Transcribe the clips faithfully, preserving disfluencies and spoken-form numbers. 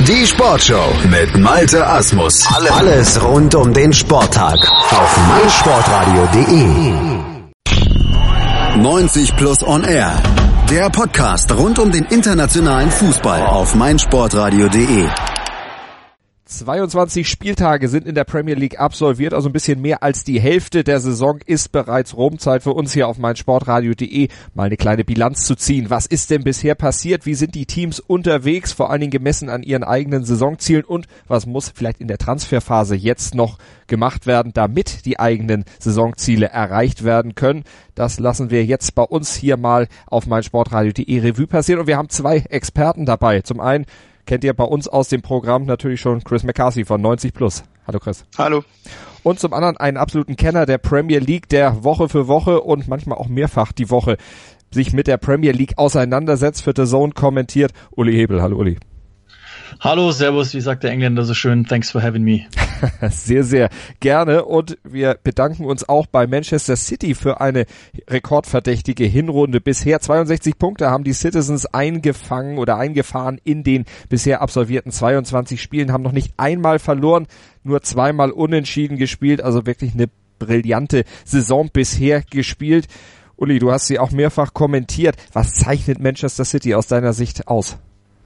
Die Sportshow mit Malte Asmus. Alles rund um den Sporttag auf meinsportradio punkt de. neunzig Plus On Air. Der Podcast rund um den internationalen Fußball auf meinsportradio punkt de. zweiundzwanzig Spieltage sind in der Premier League absolviert, also ein bisschen mehr als die Hälfte der Saison ist bereits rum. Zeit für uns hier auf meinsportradio punkt de mal eine kleine Bilanz zu ziehen. Was ist denn bisher passiert? Wie sind die Teams unterwegs, vor allen Dingen gemessen an ihren eigenen Saisonzielen? Und was muss vielleicht in der Transferphase jetzt noch gemacht werden, damit die eigenen Saisonziele erreicht werden können? Das lassen wir jetzt bei uns hier mal auf meinsportradio punkt de Revue passieren. Und wir haben zwei Experten dabei. Zum einen kennt ihr bei uns aus dem Programm natürlich schon Chris McCarthy von neunzig Plus. Hallo Chris. Hallo. Und zum anderen einen absoluten Kenner der Premier League, der Woche für Woche und manchmal auch mehrfach die Woche sich mit der Premier League auseinandersetzt, für The Zone kommentiert. Uli Hebel. Hallo Uli. Hallo, servus, wie sagt der Engländer so schön, thanks for having me. Sehr, sehr gerne, und wir bedanken uns auch bei Manchester City für eine rekordverdächtige Hinrunde. Bisher zweiundsechzig Punkte haben die Citizens eingefangen oder eingefahren in den bisher absolvierten zweiundzwanzig Spielen, haben noch nicht einmal verloren, nur zweimal unentschieden gespielt, also wirklich eine brillante Saison bisher gespielt. Uli, du hast sie auch mehrfach kommentiert. Was zeichnet Manchester City aus deiner Sicht aus?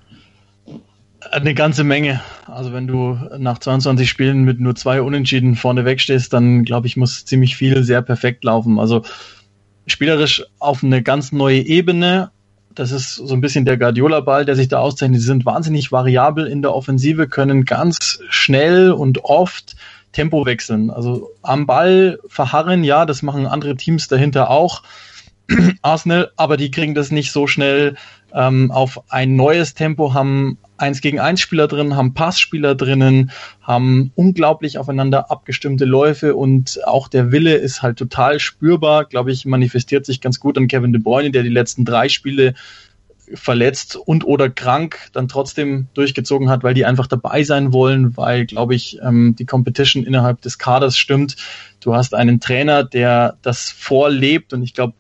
Eine ganze Menge. Also wenn du nach zweiundzwanzig Spielen mit nur zwei Unentschieden vorne wegstehst, dann glaube ich, muss ziemlich viel sehr perfekt laufen. Also spielerisch auf eine ganz neue Ebene. Das ist so ein bisschen der Guardiola-Ball, der sich da auszeichnet. Sie sind wahnsinnig variabel in der Offensive, können ganz schnell und oft Tempo wechseln. Also am Ball verharren, ja, das machen andere Teams dahinter auch. Arsenal, aber die kriegen das nicht so schnell ähm, auf ein neues Tempo, haben eins gegen eins Spieler drin, haben Passspieler drinnen, haben unglaublich aufeinander abgestimmte Läufe, und auch der Wille ist halt total spürbar, glaube ich, manifestiert sich ganz gut an Kevin De Bruyne, der die letzten drei Spiele verletzt und oder krank dann trotzdem durchgezogen hat, weil die einfach dabei sein wollen, weil, glaube ich, ähm, die Competition innerhalb des Kaders stimmt. Du hast einen Trainer, der das vorlebt, und ich glaube,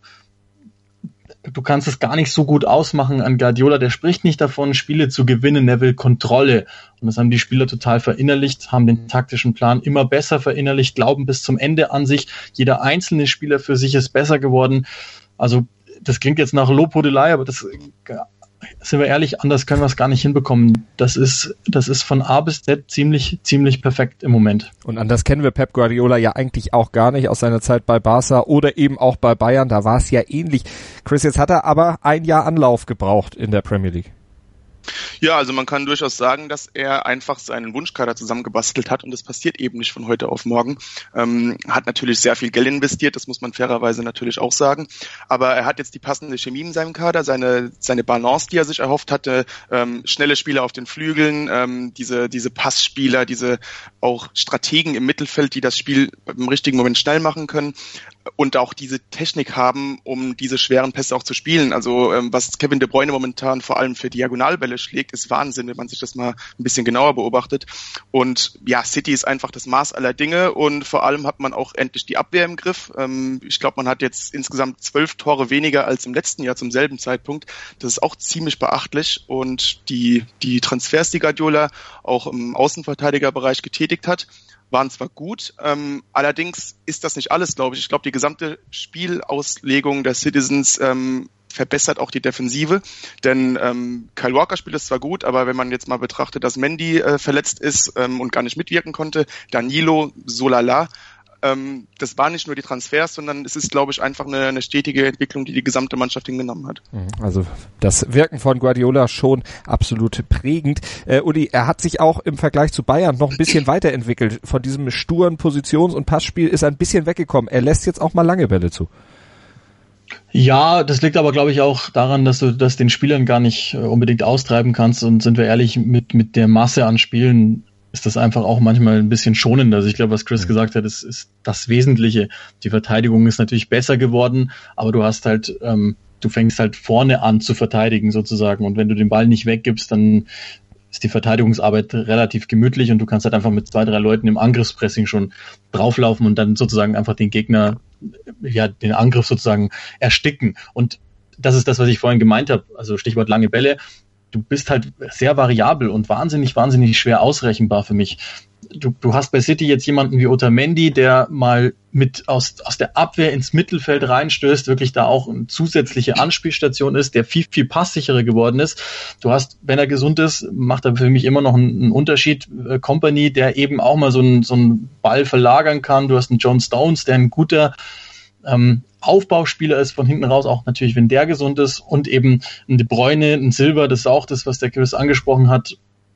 du kannst es gar nicht so gut ausmachen an Guardiola. Der spricht nicht davon, Spiele zu gewinnen, er will Kontrolle. Und das haben die Spieler total verinnerlicht, haben den taktischen Plan immer besser verinnerlicht, glauben bis zum Ende an sich. Jeder einzelne Spieler für sich ist besser geworden. Also das klingt jetzt nach Lobhudelei, aber das, sind wir ehrlich, anders können wir es gar nicht hinbekommen. Das ist, das ist von A bis Z ziemlich, ziemlich perfekt im Moment. Und anders kennen wir Pep Guardiola ja eigentlich auch gar nicht aus seiner Zeit bei Barca oder eben auch bei Bayern. Da war es ja ähnlich. Chris, jetzt hat er aber ein Jahr Anlauf gebraucht in der Premier League. Ja, also man kann durchaus sagen, dass er einfach seinen Wunschkader zusammengebastelt hat, und das passiert eben nicht von heute auf morgen. Ähm, hat natürlich sehr viel Geld investiert, das muss man fairerweise natürlich auch sagen, aber er hat jetzt die passende Chemie in seinem Kader, seine seine Balance, die er sich erhofft hatte, ähm, schnelle Spieler auf den Flügeln, ähm, diese diese Passspieler, diese auch Strategen im Mittelfeld, die das Spiel im richtigen Moment schnell machen können und auch diese Technik haben, um diese schweren Pässe auch zu spielen. Also ähm, was Kevin De Bruyne momentan vor allem für Diagonalbälle schlägt, ist Wahnsinn, wenn man sich das mal ein bisschen genauer beobachtet. Und ja, City ist einfach das Maß aller Dinge, und vor allem hat man auch endlich die Abwehr im Griff. Ähm, ich glaube, man hat jetzt insgesamt zwölf Tore weniger als im letzten Jahr zum selben Zeitpunkt. Das ist auch ziemlich beachtlich, und die die Transfers, die Guardiola auch im Außenverteidigerbereich getätigt hat, waren zwar gut, ähm, allerdings ist das nicht alles, glaube ich. Ich glaube, die gesamte Spielauslegung der Citizens ähm, verbessert auch die Defensive, denn ähm, Kyle Walker spielt es zwar gut, aber wenn man jetzt mal betrachtet, dass Mendy äh, verletzt ist ähm, und gar nicht mitwirken konnte, Danilo, solala, ähm, das waren nicht nur die Transfers, sondern es ist, glaube ich, einfach eine, eine stetige Entwicklung, die die gesamte Mannschaft hingenommen hat. Also das Wirken von Guardiola schon absolut prägend. Äh, Uli, er hat sich auch im Vergleich zu Bayern noch ein bisschen weiterentwickelt. Von diesem sturen Positions- und Passspiel ist er ein bisschen weggekommen. Er lässt jetzt auch mal lange Bälle zu. Ja, das liegt aber, glaube ich, auch daran, dass du das den Spielern gar nicht unbedingt austreiben kannst. Und sind wir ehrlich, mit mit der Masse an Spielen ist das einfach auch manchmal ein bisschen schonender. Also ich glaube, was Chris gesagt hat, ist, ist das Wesentliche. Die Verteidigung ist natürlich besser geworden, aber du hast halt, ähm, du fängst halt vorne an zu verteidigen sozusagen. Und wenn du den Ball nicht weggibst, dann ist die Verteidigungsarbeit relativ gemütlich, und du kannst halt einfach mit zwei, drei Leuten im Angriffspressing schon drauflaufen und dann sozusagen einfach den Gegner, ja, den Angriff sozusagen ersticken. Und das ist das, was ich vorhin gemeint habe. Also Stichwort lange Bälle. du bist halt sehr variabel und wahnsinnig, wahnsinnig schwer ausrechenbar für mich. Du, du hast bei City jetzt jemanden wie Otamendi, der mal mit aus, aus der Abwehr ins Mittelfeld reinstößt, wirklich da auch eine zusätzliche Anspielstation ist, der viel, viel passsicherer geworden ist. Du hast, wenn er gesund ist, macht er für mich immer noch einen, einen Unterschied. Äh, Kompany, der eben auch mal so einen, so einen Ball verlagern kann. Du hast einen John Stones, der ein guter ähm, Aufbauspieler ist von hinten raus, auch natürlich, wenn der gesund ist. Und eben ein De Bruyne, ein Silva, das ist auch das, was der Chris angesprochen hat,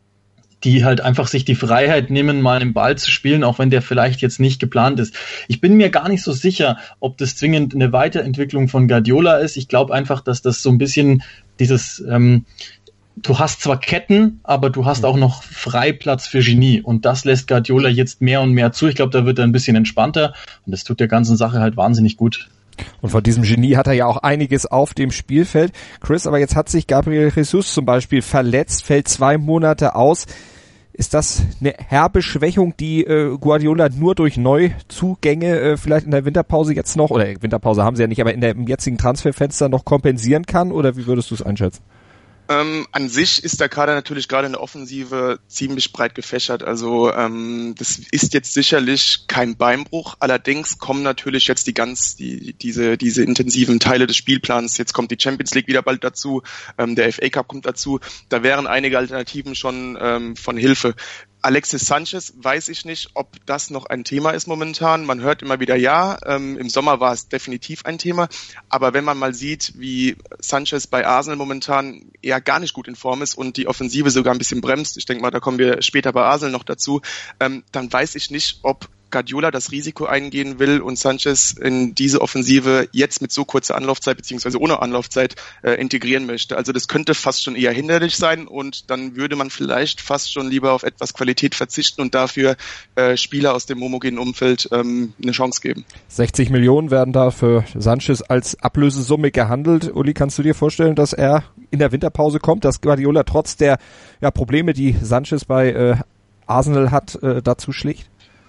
die halt einfach sich die Freiheit nehmen, mal einen Ball zu spielen, auch wenn der vielleicht jetzt nicht geplant ist. Ich bin mir gar nicht so sicher, ob das zwingend eine Weiterentwicklung von Guardiola ist. Ich glaube einfach, dass das so ein bisschen dieses, ähm, du hast zwar Ketten, aber du hast auch noch Freiplatz für Genie. Und das lässt Guardiola jetzt mehr und mehr zu. Ich glaube, da wird er ein bisschen entspannter. Und das tut der ganzen Sache halt wahnsinnig gut. Und von diesem Genie hat er ja auch einiges auf dem Spielfeld. Chris, aber jetzt hat sich Gabriel Jesus zum Beispiel verletzt, fällt zwei Monate aus. Ist das eine herbe Schwächung, die äh, Guardiola nur durch Neuzugänge äh, vielleicht in der Winterpause jetzt noch, oder Winterpause haben sie ja nicht, aber in der, im jetzigen Transferfenster noch kompensieren kann? Oder wie würdest du es einschätzen? Ähm, an sich ist der Kader natürlich gerade in der Offensive ziemlich breit gefächert. Also ähm, das ist jetzt sicherlich kein Beinbruch. Allerdings kommen natürlich jetzt die ganz die diese diese intensiven Teile des Spielplans. Jetzt kommt die Champions League wieder bald dazu. Ähm, der F A Cup kommt dazu. Da wären einige Alternativen schon ähm, von Hilfe. Alexis Sanchez, weiß ich nicht, ob das noch ein Thema ist momentan. Man hört immer wieder ja, ähm, im Sommer war es definitiv ein Thema. Aber wenn man mal sieht, wie Sanchez bei Arsenal momentan eher gar nicht gut in Form ist und die Offensive sogar ein bisschen bremst, ich denke mal, da kommen wir später bei Arsenal noch dazu, ähm, dann weiß ich nicht, ob Guardiola das Risiko eingehen will und Sanchez in diese Offensive jetzt mit so kurzer Anlaufzeit beziehungsweise ohne Anlaufzeit äh, integrieren möchte. Also das könnte fast schon eher hinderlich sein und dann würde man vielleicht fast schon lieber auf etwas Qualität verzichten und dafür äh, Spieler aus dem homogenen Umfeld ähm, eine Chance geben. sechzig Millionen werden da für Sanchez als Ablösesumme gehandelt. Uli, kannst du dir vorstellen, dass er in der Winterpause kommt, dass Guardiola trotz der ja, Probleme, die Sanchez bei äh, Arsenal hat, äh, dazu schlägt?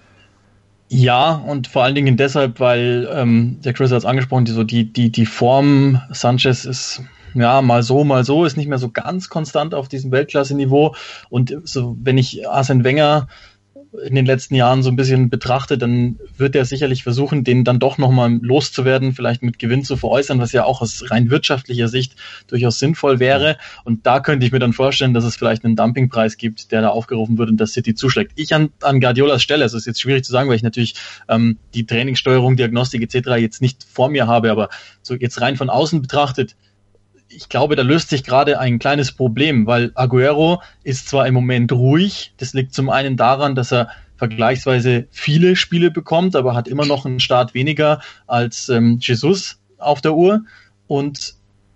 Ja, und vor allen Dingen deshalb, weil ähm, der Chris hat es angesprochen, die, so die, die, die Form Sanchez ist ja mal so, mal so, ist nicht mehr so ganz konstant auf diesem Weltklasse-Niveau. Und so, wenn ich Arsene Wenger in den letzten Jahren so ein bisschen betrachte, dann wird er sicherlich versuchen, den dann doch nochmal loszuwerden, vielleicht mit Gewinn zu veräußern, was ja auch aus rein wirtschaftlicher Sicht durchaus sinnvoll wäre. Und da könnte ich mir dann vorstellen, dass es vielleicht einen Dumpingpreis gibt, der da aufgerufen wird und das City zuschlägt. Ich an, an Guardiolas Stelle, es ist jetzt schwierig zu sagen, weil ich natürlich ähm, die Trainingssteuerung, Diagnostik et cetera jetzt nicht vor mir habe, aber so jetzt rein von außen betrachtet, ich glaube, da löst sich gerade ein kleines Problem, weil Aguero ist zwar im Moment ruhig, das liegt zum einen daran, dass er vergleichsweise viele Spiele bekommt, aber hat immer noch einen Start weniger als ähm, Jesus auf der Uhr und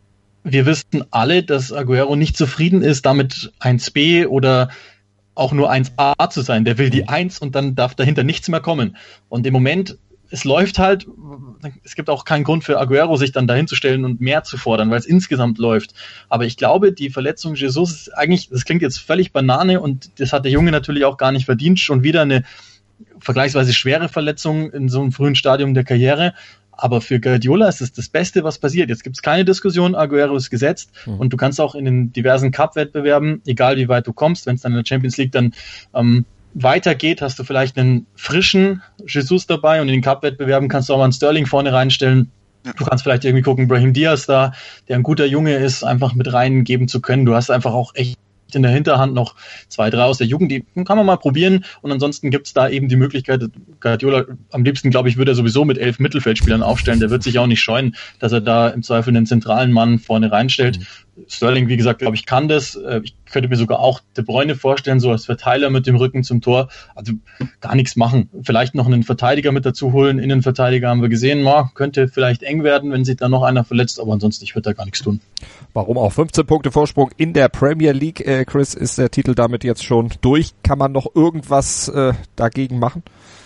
wir wissen alle, dass Aguero nicht zufrieden ist, damit eins B oder auch nur eins A zu sein. Der will die eins und dann darf dahinter nichts mehr kommen. Und im Moment es läuft halt, es gibt auch keinen Grund für Aguero, sich dann dahin zu stellen und mehr zu fordern, weil es insgesamt läuft. Aber ich glaube, die Verletzung Jesus ist eigentlich, das klingt jetzt völlig Banane und das hat der Junge natürlich auch gar nicht verdient, schon wieder eine vergleichsweise schwere Verletzung in so einem frühen Stadium der Karriere. Aber für Guardiola ist es das Beste, was passiert. Jetzt gibt es keine Diskussion, Aguero ist gesetzt mhm. und du kannst auch in den diversen Cup-Wettbewerben, egal wie weit du kommst, wenn es dann in der Champions League dann ähm, weitergeht, hast du vielleicht einen frischen Jesus dabei und in den Cup-Wettbewerben kannst du auch mal einen Sterling vorne reinstellen. Du kannst vielleicht irgendwie gucken, Brahim Diaz da, der ein guter Junge ist, einfach mit reingeben zu können. Du hast einfach auch echt in der Hinterhand noch zwei, drei aus der Jugend, die kann man mal probieren und ansonsten gibt's da eben die Möglichkeit, Guardiola, am liebsten glaube ich, würde er sowieso mit elf Mittelfeldspielern aufstellen, der wird sich auch nicht scheuen, dass er da im Zweifel einen zentralen Mann vorne reinstellt. Mhm. Sterling, wie gesagt, glaube ich, kann das. Ich könnte mir sogar auch De Bruyne vorstellen, so als Verteiler mit dem Rücken zum Tor. Also gar nichts machen. Vielleicht noch einen Verteidiger mit dazu holen. Innenverteidiger haben wir gesehen. Ma, könnte vielleicht eng werden, wenn sich da noch einer verletzt. Aber ansonsten, ich würde da gar nichts tun. Warum auch? fünfzehn Punkte Vorsprung in der Premier League. Äh, Chris, ist der Titel damit jetzt schon durch? Kann man noch irgendwas äh, dagegen machen?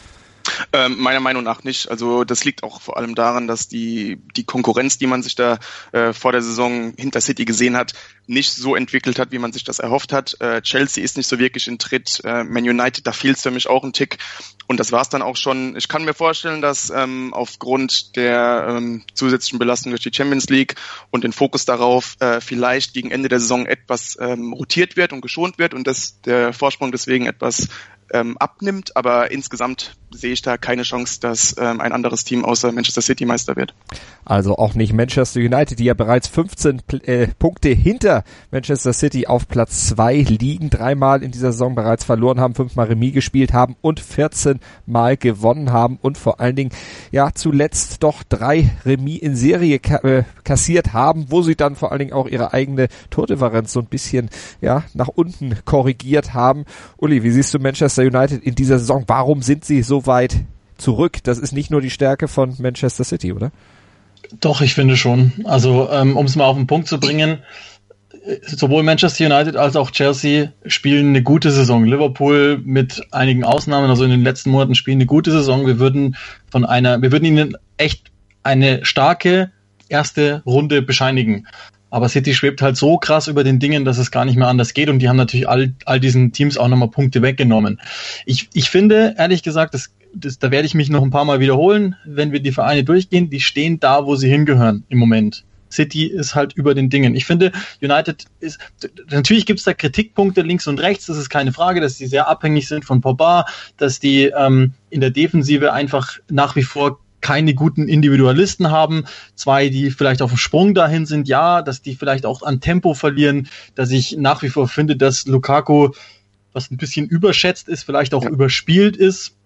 Ähm, meiner Meinung nach nicht. Also das liegt auch vor allem daran, dass die die Konkurrenz, die man sich da äh, vor der Saison hinter City gesehen hat, nicht so entwickelt hat, wie man sich das erhofft hat. Äh, Chelsea ist nicht so wirklich in Tritt. Äh, Man United, da fehlt es für mich auch ein Tick. Und das war's dann auch schon. Ich kann mir vorstellen, dass ähm, aufgrund der ähm, zusätzlichen Belastung durch die Champions League und den Fokus darauf äh, vielleicht gegen Ende der Saison etwas ähm, rotiert wird und geschont wird und dass der Vorsprung deswegen etwas ähm, abnimmt. Aber insgesamt sehe ich da keine Chance, dass ähm, ein anderes Team außer Manchester City Meister wird. Also auch nicht Manchester United, die ja bereits fünfzehn äh, Punkte hinter Manchester City auf Platz zwei liegen, dreimal in dieser Saison bereits verloren haben, fünfmal Remis gespielt haben und vierzehn Mal gewonnen haben und vor allen Dingen ja zuletzt doch drei Remis in Serie ka- äh, kassiert haben, wo sie dann vor allen Dingen auch ihre eigene Tordifferenz so ein bisschen ja nach unten korrigiert haben. Uli, wie siehst du Manchester United in dieser Saison? Warum sind sie so weit zurück? Das ist nicht nur die Stärke von Manchester City, oder? Doch, ich finde schon. Also, ähm, um es mal auf den Punkt zu bringen, sowohl Manchester United als auch Chelsea spielen eine gute Saison. Liverpool mit einigen Ausnahmen, also in den letzten Monaten spielen eine gute Saison. Wir würden von einer, wir würden ihnen echt eine starke erste Runde bescheinigen. Aber City schwebt halt so krass über den Dingen, dass es gar nicht mehr anders geht und die haben natürlich all, all diesen Teams auch nochmal Punkte weggenommen. Ich, ich finde, ehrlich gesagt, das, das, da werde ich mich noch ein paar Mal wiederholen, wenn wir die Vereine durchgehen, die stehen da, wo sie hingehören im Moment. City ist halt über den Dingen. Ich finde, United ist, natürlich gibt es da Kritikpunkte links und rechts, das ist keine Frage, dass die sehr abhängig sind von Pogba, dass die ähm, in der Defensive einfach nach wie vor keine guten Individualisten haben, zwei, die vielleicht auf dem Sprung dahin sind, ja, dass die vielleicht auch an Tempo verlieren, dass ich nach wie vor finde, dass Lukaku, was ein bisschen überschätzt ist, vielleicht auch ja. überspielt ist.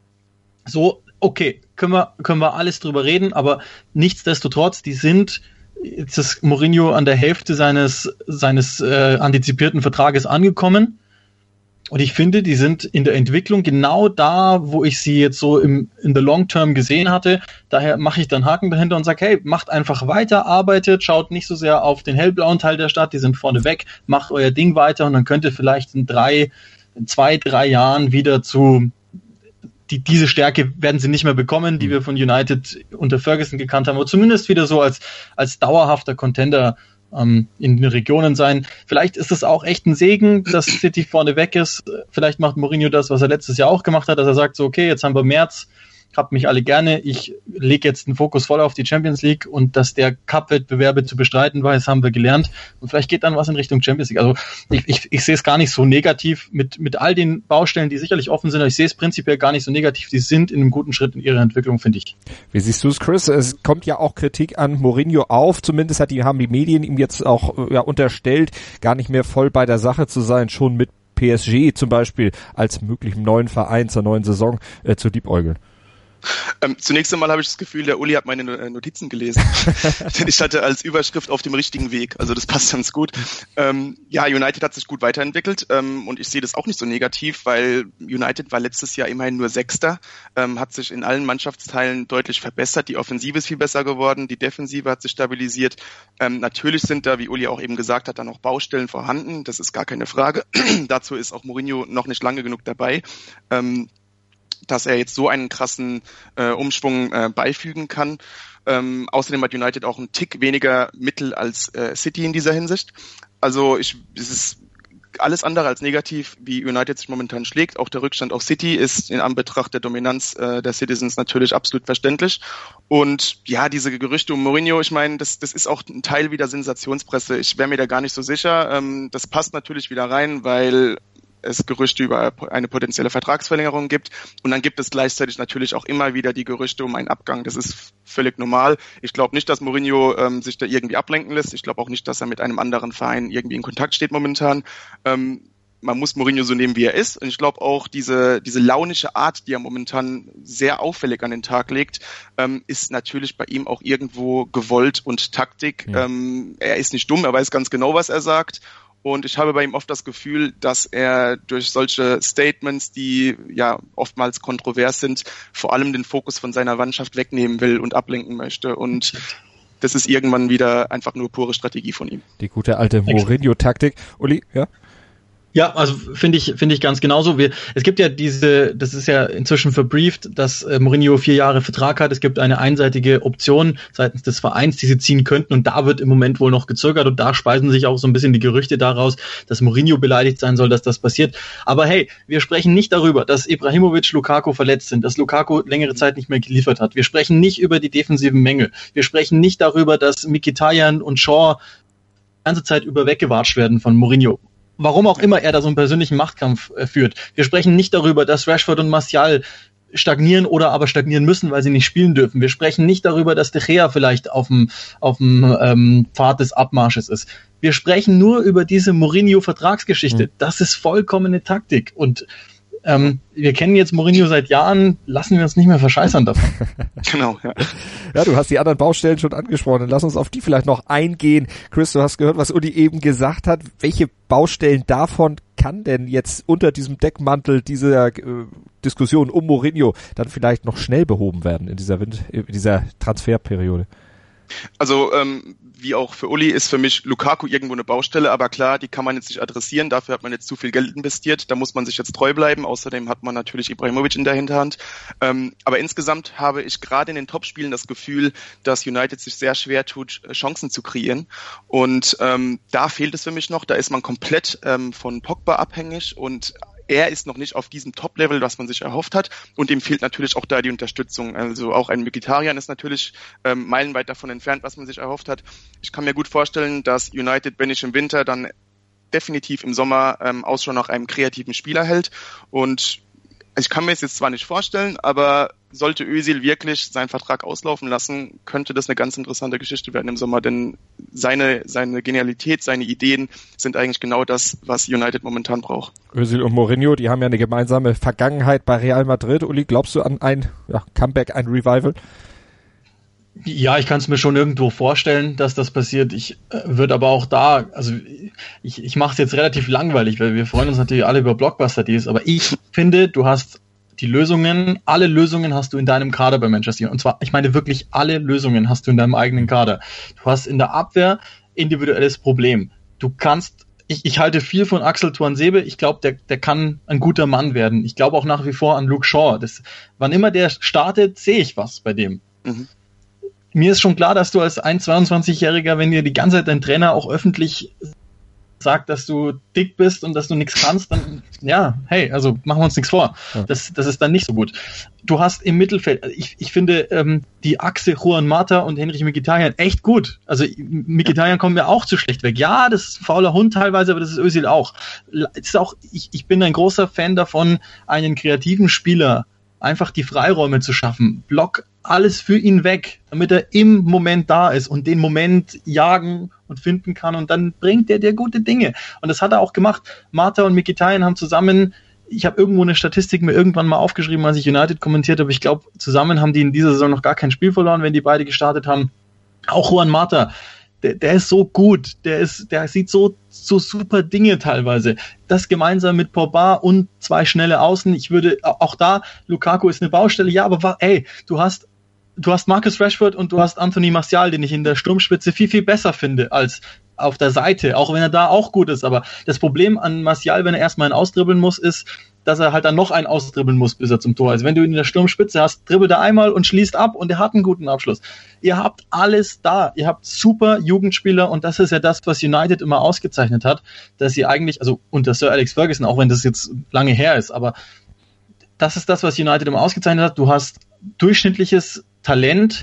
So, okay, können wir, können wir alles drüber reden, aber nichtsdestotrotz, die sind, jetzt ist Mourinho an der Hälfte seines, seines äh, antizipierten Vertrages angekommen. Und ich finde, die sind in der Entwicklung genau da, wo ich sie jetzt so im in the long term gesehen hatte. Daher mache ich dann Haken dahinter und sage, hey, macht einfach weiter, arbeitet, schaut nicht so sehr auf den hellblauen Teil der Stadt, die sind vorne weg, macht euer Ding weiter und dann könnt ihr vielleicht in drei, in zwei, drei Jahren wieder zu die, diese Stärke werden sie nicht mehr bekommen, die wir von United unter Ferguson gekannt haben, aber zumindest wieder so als, als dauerhafter Contender in den Regionen sein. Vielleicht ist es auch echt ein Segen, dass City vorne weg ist. Vielleicht macht Mourinho das, was er letztes Jahr auch gemacht hat, dass er sagt so, okay, jetzt haben wir März, habt mich alle gerne, ich lege jetzt den Fokus voll auf die Champions League und dass der Cup-Wettbewerbe zu bestreiten war, das haben wir gelernt und vielleicht geht dann was in Richtung Champions League. Also ich, ich, ich sehe es gar nicht so negativ mit, mit all den Baustellen, die sicherlich offen sind, aber ich sehe es prinzipiell gar nicht so negativ. Die sind in einem guten Schritt in ihrer Entwicklung, finde ich. Wie siehst du es, Chris? Es kommt ja auch Kritik an Mourinho auf, zumindest hat die, haben die Medien ihm jetzt auch ja, unterstellt, gar nicht mehr voll bei der Sache zu sein, schon mit P S G zum Beispiel als möglichem neuen Verein zur neuen Saison äh, zu liebäugeln. Ähm, zunächst einmal habe ich das Gefühl, der Uli hat meine Notizen gelesen. Denn ich hatte als Überschrift auf dem richtigen Weg. Also das passt ganz gut. Ähm, ja, United hat sich gut weiterentwickelt ähm, und ich sehe das auch nicht so negativ, weil United war letztes Jahr immerhin nur Sechster, ähm, hat sich in allen Mannschaftsteilen deutlich verbessert. Die Offensive ist viel besser geworden, die Defensive hat sich stabilisiert. Ähm, natürlich sind da, wie Uli auch eben gesagt hat, dann noch Baustellen vorhanden. Das ist gar keine Frage. Dazu ist auch Mourinho noch nicht lange genug dabei. Ähm, dass er jetzt so einen krassen äh, Umschwung äh, beifügen kann. Ähm, außerdem hat United auch einen Tick weniger Mittel als äh, City in dieser Hinsicht. Also ich, es ist alles andere als negativ, wie United sich momentan schlägt. Auch der Rückstand auf City ist in Anbetracht der Dominanz äh, der Citizens natürlich absolut verständlich. Und ja, diese Gerüchte um Mourinho, ich meine, das, das ist auch ein Teil wieder Sensationspresse. Ich wäre mir da gar nicht so sicher. Ähm, das passt natürlich wieder rein, weil es Gerüchte über eine potenzielle Vertragsverlängerung gibt und dann gibt es gleichzeitig natürlich auch immer wieder die Gerüchte um einen Abgang. Das ist völlig normal. Ich glaube nicht, dass Mourinho ähm, sich da irgendwie ablenken lässt. Ich glaube auch nicht, dass er mit einem anderen Verein irgendwie in Kontakt steht momentan. Ähm, man muss Mourinho so nehmen, wie er ist und ich glaube auch diese diese launische Art, die er momentan sehr auffällig an den Tag legt, ähm, ist natürlich bei ihm auch irgendwo gewollt und Taktik. Ja. Ähm, er ist nicht dumm, er weiß ganz genau, was er sagt. Und ich habe bei ihm oft das Gefühl, dass er durch solche Statements, die ja oftmals kontrovers sind, vor allem den Fokus von seiner Mannschaft wegnehmen will und ablenken möchte. Und das ist irgendwann wieder einfach nur pure Strategie von ihm. Die gute alte Mourinho-Taktik. Uli, ja? Ja, also finde ich finde ich ganz genauso. Wir, es gibt ja diese, das ist ja inzwischen verbrieft, dass äh, Mourinho vier Jahre Vertrag hat. Es gibt eine einseitige Option seitens des Vereins, die sie ziehen könnten, und da wird im Moment wohl noch gezögert, und da speisen sich auch so ein bisschen die Gerüchte daraus, dass Mourinho beleidigt sein soll, dass das passiert. Aber hey, wir sprechen nicht darüber, dass Ibrahimovic, Lukaku verletzt sind, dass Lukaku längere Zeit nicht mehr geliefert hat. Wir sprechen nicht über die defensiven Mängel. Wir sprechen nicht darüber, dass Mkhitaryan und Shaw die ganze Zeit über weggewatscht werden von Mourinho. Warum auch immer er da so einen persönlichen Machtkampf äh, führt. Wir sprechen nicht darüber, dass Rashford und Martial stagnieren oder aber stagnieren müssen, weil sie nicht spielen dürfen. Wir sprechen nicht darüber, dass De Gea vielleicht auf dem auf dem ähm, Pfad des Abmarsches ist. Wir sprechen nur über diese Mourinho-Vertragsgeschichte. Mhm. Das ist vollkommene Taktik. Und ähm, wir kennen jetzt Mourinho seit Jahren, lassen wir uns nicht mehr verscheißern davon. Genau, ja. Ja, du hast die anderen Baustellen schon angesprochen. Lass uns auf die vielleicht noch eingehen. Chris, du hast gehört, was Uli eben gesagt hat. Welche Baustellen davon kann denn jetzt unter diesem Deckmantel dieser äh, Diskussion um Mourinho dann vielleicht noch schnell behoben werden in dieser, Wind, in dieser Transferperiode? Also ähm, wie auch für Uli ist für mich Lukaku irgendwo eine Baustelle, aber klar, die kann man jetzt nicht adressieren, dafür hat man jetzt zu viel Geld investiert, da muss man sich jetzt treu bleiben, außerdem hat man natürlich Ibrahimovic in der Hinterhand, ähm, aber insgesamt habe ich gerade in den Topspielen das Gefühl, dass United sich sehr schwer tut, Chancen zu kreieren, und ähm, da fehlt es für mich noch, da ist man komplett ähm, von Pogba abhängig, und er ist noch nicht auf diesem Top-Level, was man sich erhofft hat, und ihm fehlt natürlich auch da die Unterstützung. Also auch ein Mkhitaryan ist natürlich ähm, meilenweit davon entfernt, was man sich erhofft hat. Ich kann mir gut vorstellen, dass United, wenn nicht im Winter, dann definitiv im Sommer ähm, Ausschau nach einem kreativen Spieler hält, und ich kann mir es jetzt zwar nicht vorstellen, aber sollte Özil wirklich seinen Vertrag auslaufen lassen, könnte das eine ganz interessante Geschichte werden im Sommer, denn seine seine Genialität, seine Ideen sind eigentlich genau das, was United momentan braucht. Özil und Mourinho, die haben ja eine gemeinsame Vergangenheit bei Real Madrid. Uli, glaubst du an ein ja, Comeback, ein Revival? Ja, ich kann es mir schon irgendwo vorstellen, dass das passiert. Ich äh, würde aber auch da, also ich, ich mache es jetzt relativ langweilig, weil wir freuen uns natürlich alle über Blockbuster-Deals, aber ich finde, du hast die Lösungen, alle Lösungen hast du in deinem Kader bei Manchester United. Und zwar, ich meine wirklich alle Lösungen hast du in deinem eigenen Kader. Du hast in der Abwehr individuelles Problem. Du kannst, ich, ich halte viel von Axel Tuanzebe. Ich glaube, der, der kann ein guter Mann werden. Ich glaube auch nach wie vor an Luke Shaw. Das, wann immer der startet, sehe ich was bei dem. Mhm. Mir ist schon klar, dass du als ein zweiundzwanzigjähriger, wenn dir die ganze Zeit dein Trainer auch öffentlich sagt, dass du dick bist und dass du nichts kannst, dann, ja, hey, also machen wir uns nichts vor. Ja. Das, das ist dann nicht so gut. Du hast im Mittelfeld, ich, ich finde ähm, die Achse Juan Mata und Henrich Mkhitaryan echt gut. Also Mkhitaryan kommt mir auch zu schlecht weg. Ja, das ist ein fauler Hund teilweise, aber das ist Özil auch. Ist auch ich, ich bin ein großer Fan davon, einen kreativen Spieler einfach die Freiräume zu schaffen. Block alles für ihn weg, damit er im Moment da ist und den Moment jagen und finden kann, und dann bringt er dir gute Dinge. Und das hat er auch gemacht. Mata und Mkhitaryan haben zusammen, ich habe irgendwo eine Statistik mir irgendwann mal aufgeschrieben, als ich United kommentiert habe, ich glaube, zusammen haben die in dieser Saison noch gar kein Spiel verloren, wenn die beide gestartet haben. Auch Juan Mata, der, der ist so gut, der ist, der sieht so, so super Dinge teilweise. Das gemeinsam mit Pogba und zwei schnelle Außen. Ich würde, auch da, Lukaku ist eine Baustelle, ja, aber ey, du hast Du hast Marcus Rashford und du hast Anthony Martial, den ich in der Sturmspitze viel, viel besser finde als auf der Seite, auch wenn er da auch gut ist. Aber das Problem an Martial, wenn er erstmal einen ausdribbeln muss, ist, dass er halt dann noch einen ausdribbeln muss, bis er zum Tor ist. Wenn du ihn in der Sturmspitze hast, dribbelt er einmal und schließt ab, und er hat einen guten Abschluss. Ihr habt alles da. Ihr habt super Jugendspieler, und das ist ja das, was United immer ausgezeichnet hat, dass sie eigentlich, also unter Sir Alex Ferguson, auch wenn das jetzt lange her ist, aber das ist das, was United immer ausgezeichnet hat. Du hast durchschnittliches Talent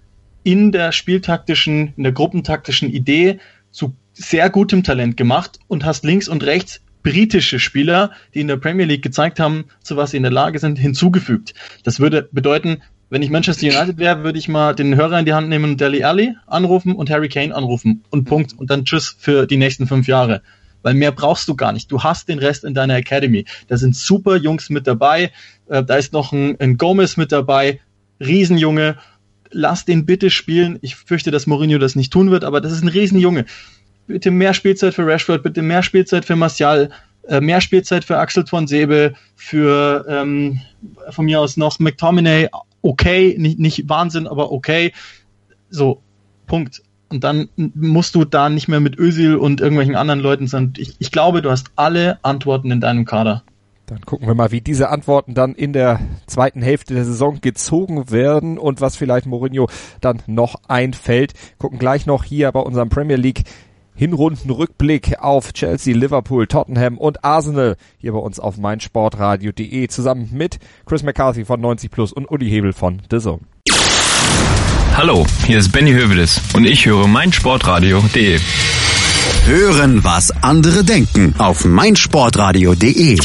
in der spieltaktischen, in der gruppentaktischen Idee zu sehr gutem Talent gemacht und hast links und rechts britische Spieler, die in der Premier League gezeigt haben, zu was sie in der Lage sind, hinzugefügt. Das würde bedeuten, wenn ich Manchester United wäre, würde ich mal den Hörer in die Hand nehmen und Dele Alli anrufen und Harry Kane anrufen und Punkt. Und dann tschüss für die nächsten fünf Jahre. Weil mehr brauchst du gar nicht. Du hast den Rest in deiner Academy. Da sind super Jungs mit dabei. Äh, da ist noch ein, ein Gomez mit dabei. Riesenjunge, lass den bitte spielen. Ich fürchte, dass Mourinho das nicht tun wird, aber das ist ein Riesenjunge. Bitte mehr Spielzeit für Rashford, bitte mehr Spielzeit für Martial, äh, mehr Spielzeit für Axel Tuanzebe, für ähm, von mir aus noch McTominay, okay, nicht, nicht Wahnsinn, aber okay. So, Punkt. und dann musst du da nicht mehr mit Özil und irgendwelchen anderen Leuten, sondern ich, ich glaube, du hast alle Antworten in deinem Kader. Dann gucken wir mal, wie diese Antworten dann in der zweiten Hälfte der Saison gezogen werden und was vielleicht Mourinho dann noch einfällt. Gucken gleich noch hier bei unserem Premier League Hinrundenrückblick auf Chelsea, Liverpool, Tottenham und Arsenal hier bei uns auf meinsportradio punkt de zusammen mit Chris McCarthy von neunzig plus und Uli Hebel von The Zone. Hallo, hier ist Benny Hövedes und ich höre meinsportradio punkt de. Hören, was andere denken auf meinsportradio punkt de.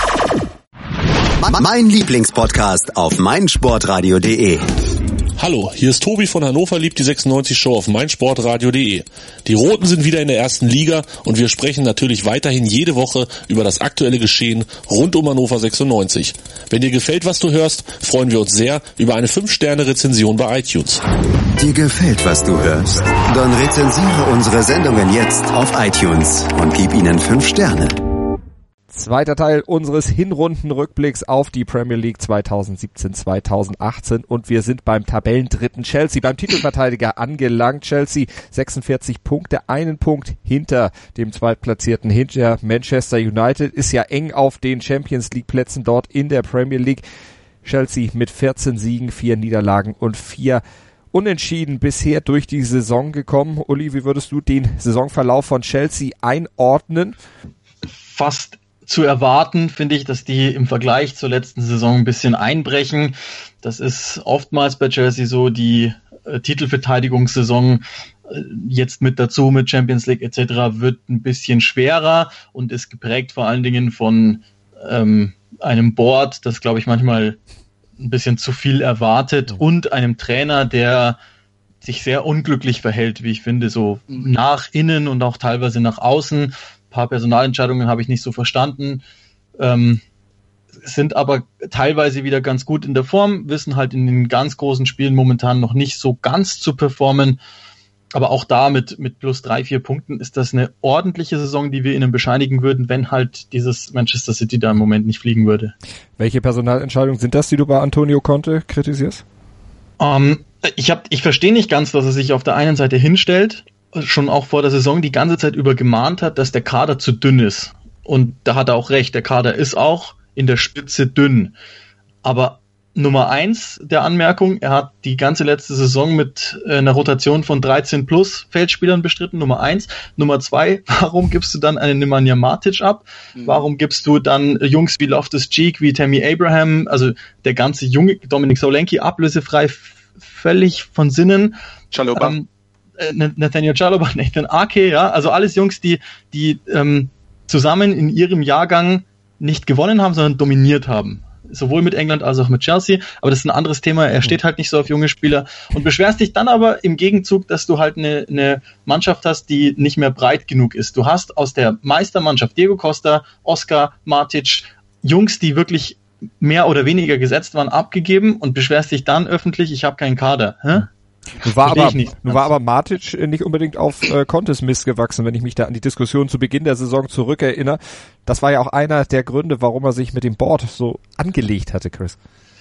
Mein Lieblingspodcast auf meinsportradio punkt de. Hallo, hier ist Tobi von Hannover liebt die sechsundneunzig Show auf meinsportradio punkt de. Die Roten sind wieder in der ersten Liga und wir sprechen natürlich weiterhin jede Woche über das aktuelle Geschehen rund um Hannover sechsundneunzig. Wenn dir gefällt, was du hörst, freuen wir uns sehr über eine fünf Sterne Rezension bei iTunes. Dir gefällt, was du hörst? Dann rezensiere unsere Sendungen jetzt auf iTunes und gib ihnen fünf Sterne. Zweiter Teil unseres Hinrundenrückblicks auf die Premier League zweitausendsiebzehn zweitausendachtzehn und wir sind beim Tabellendritten Chelsea, beim Titelverteidiger angelangt. Chelsea sechsundvierzig Punkte, einen Punkt hinter dem Zweitplatzierten, hinter Manchester United, ist ja eng auf den Champions League Plätzen dort in der Premier League. Chelsea mit vierzehn Siegen, vier Niederlagen und vier Unentschieden bisher durch die Saison gekommen. Uli, wie würdest du den Saisonverlauf von Chelsea einordnen? Fast zu erwarten, finde ich, dass die im Vergleich zur letzten Saison ein bisschen einbrechen. Das ist oftmals bei Chelsea so, die äh, Titelverteidigungssaison äh, jetzt mit dazu, mit Champions League et cetera wird ein bisschen schwerer und ist geprägt vor allen Dingen von ähm, einem Board, das, glaube ich, manchmal ein bisschen zu viel erwartet und einem Trainer, der sich sehr unglücklich verhält, wie ich finde, so nach innen und auch teilweise nach außen. Ein paar Personalentscheidungen habe ich nicht so verstanden, ähm, sind aber teilweise wieder ganz gut in der Form, wissen halt in den ganz großen Spielen momentan noch nicht so ganz zu performen, aber auch da mit, mit plus drei, vier Punkten ist das eine ordentliche Saison, die wir ihnen bescheinigen würden, wenn halt dieses Manchester City da im Moment nicht fliegen würde. Welche Personalentscheidungen sind das, die du bei Antonio Conte kritisierst? Ähm, ich hab, ich verstehe nicht ganz, dass er sich auf der einen Seite hinstellt, schon auch vor der Saison die ganze Zeit über gemahnt hat, dass der Kader zu dünn ist. Und da hat er auch recht, der Kader ist auch in der Spitze dünn. Aber Nummer eins der Anmerkung, er hat die ganze letzte Saison mit einer Rotation von dreizehn plus Feldspielern bestritten, Nummer eins. Nummer zwei, warum gibst du dann einen Nemanja Matic ab? Mhm. Warum gibst du dann Jungs wie Loftus-Cheek, wie Tammy Abraham, also der ganze junge Dominik Solanke ablösefrei, f- völlig von Sinnen. Chalobah. Ähm, Nathaniel Chalobah, Nathan Ake, ja, also alles Jungs, die, die ähm, zusammen in ihrem Jahrgang nicht gewonnen haben, sondern dominiert haben. Sowohl mit England als auch mit Chelsea, aber das ist ein anderes Thema, er steht halt nicht so auf junge Spieler und beschwerst dich dann aber im Gegenzug, dass du halt eine, eine Mannschaft hast, die nicht mehr breit genug ist. Du hast aus der Meistermannschaft Diego Costa, Oscar, Matic, Jungs, die wirklich mehr oder weniger gesetzt waren, abgegeben und beschwerst dich dann öffentlich, ich habe keinen Kader. Hä? Nun war, aber, nun war aber Matic nicht unbedingt auf äh, Contes Mist gewachsen, wenn ich mich da an die Diskussion zu Beginn der Saison zurückerinnere. Das war ja auch einer der Gründe, warum er sich mit dem Board so angelegt hatte, Chris.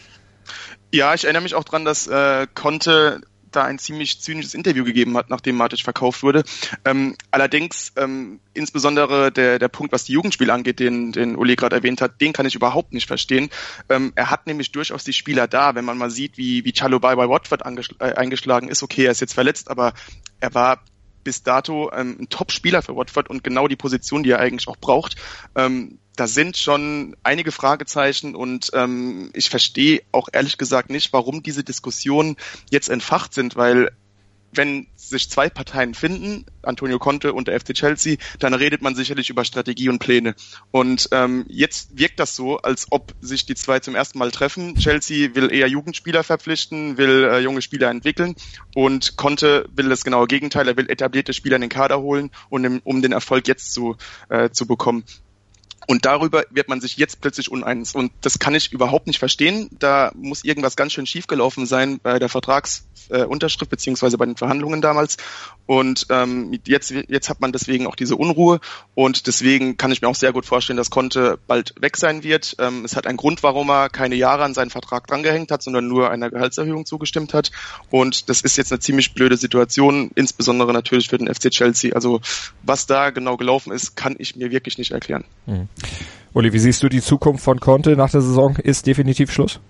Ja, ich erinnere mich auch dran, dass äh, Conte da ein ziemlich zynisches Interview gegeben hat, nachdem Matic verkauft wurde. Ähm, allerdings, ähm, insbesondere der der Punkt, was die Jugendspiele angeht, den den Uli gerade erwähnt hat, den kann ich überhaupt nicht verstehen. Ähm, er hat nämlich durchaus die Spieler da, wenn man mal sieht, wie wie Chalobah bei Watford angeschl- äh, eingeschlagen ist. Okay, er ist jetzt verletzt, aber er war bis dato ähm, ein Top-Spieler für Watford und genau die Position, die er eigentlich auch braucht. Ähm, da sind schon einige Fragezeichen und ähm, ich verstehe auch ehrlich gesagt nicht, warum diese Diskussionen jetzt entfacht sind, weil wenn sich zwei Parteien finden, Antonio Conte und der F C Chelsea, dann redet man sicherlich über Strategie und Pläne. Und ähm, jetzt wirkt das so, als ob sich die zwei zum ersten Mal treffen. Chelsea will eher Jugendspieler verpflichten, will äh, junge Spieler entwickeln und Conte will das genaue Gegenteil. Er will etablierte Spieler in den Kader holen, und um, um den Erfolg jetzt zu, äh, zu bekommen. Und darüber wird man sich jetzt plötzlich uneins. Und das kann ich überhaupt nicht verstehen. Da muss irgendwas ganz schön schiefgelaufen sein bei der Vertragsunterschrift äh, beziehungsweise bei den Verhandlungen damals. Und ähm, jetzt, jetzt hat man deswegen auch diese Unruhe. Und deswegen kann ich mir auch sehr gut vorstellen, dass Conte bald weg sein wird. Ähm, es hat einen Grund, warum er keine Jahre an seinen Vertrag drangehängt hat, sondern nur einer Gehaltserhöhung zugestimmt hat. Und das ist jetzt eine ziemlich blöde Situation, insbesondere natürlich für den F C Chelsea. Also was da genau gelaufen ist, kann ich mir wirklich nicht erklären. Mhm. Uli, wie siehst du die Zukunft von Conte nach der Saison? Ist definitiv Schluss?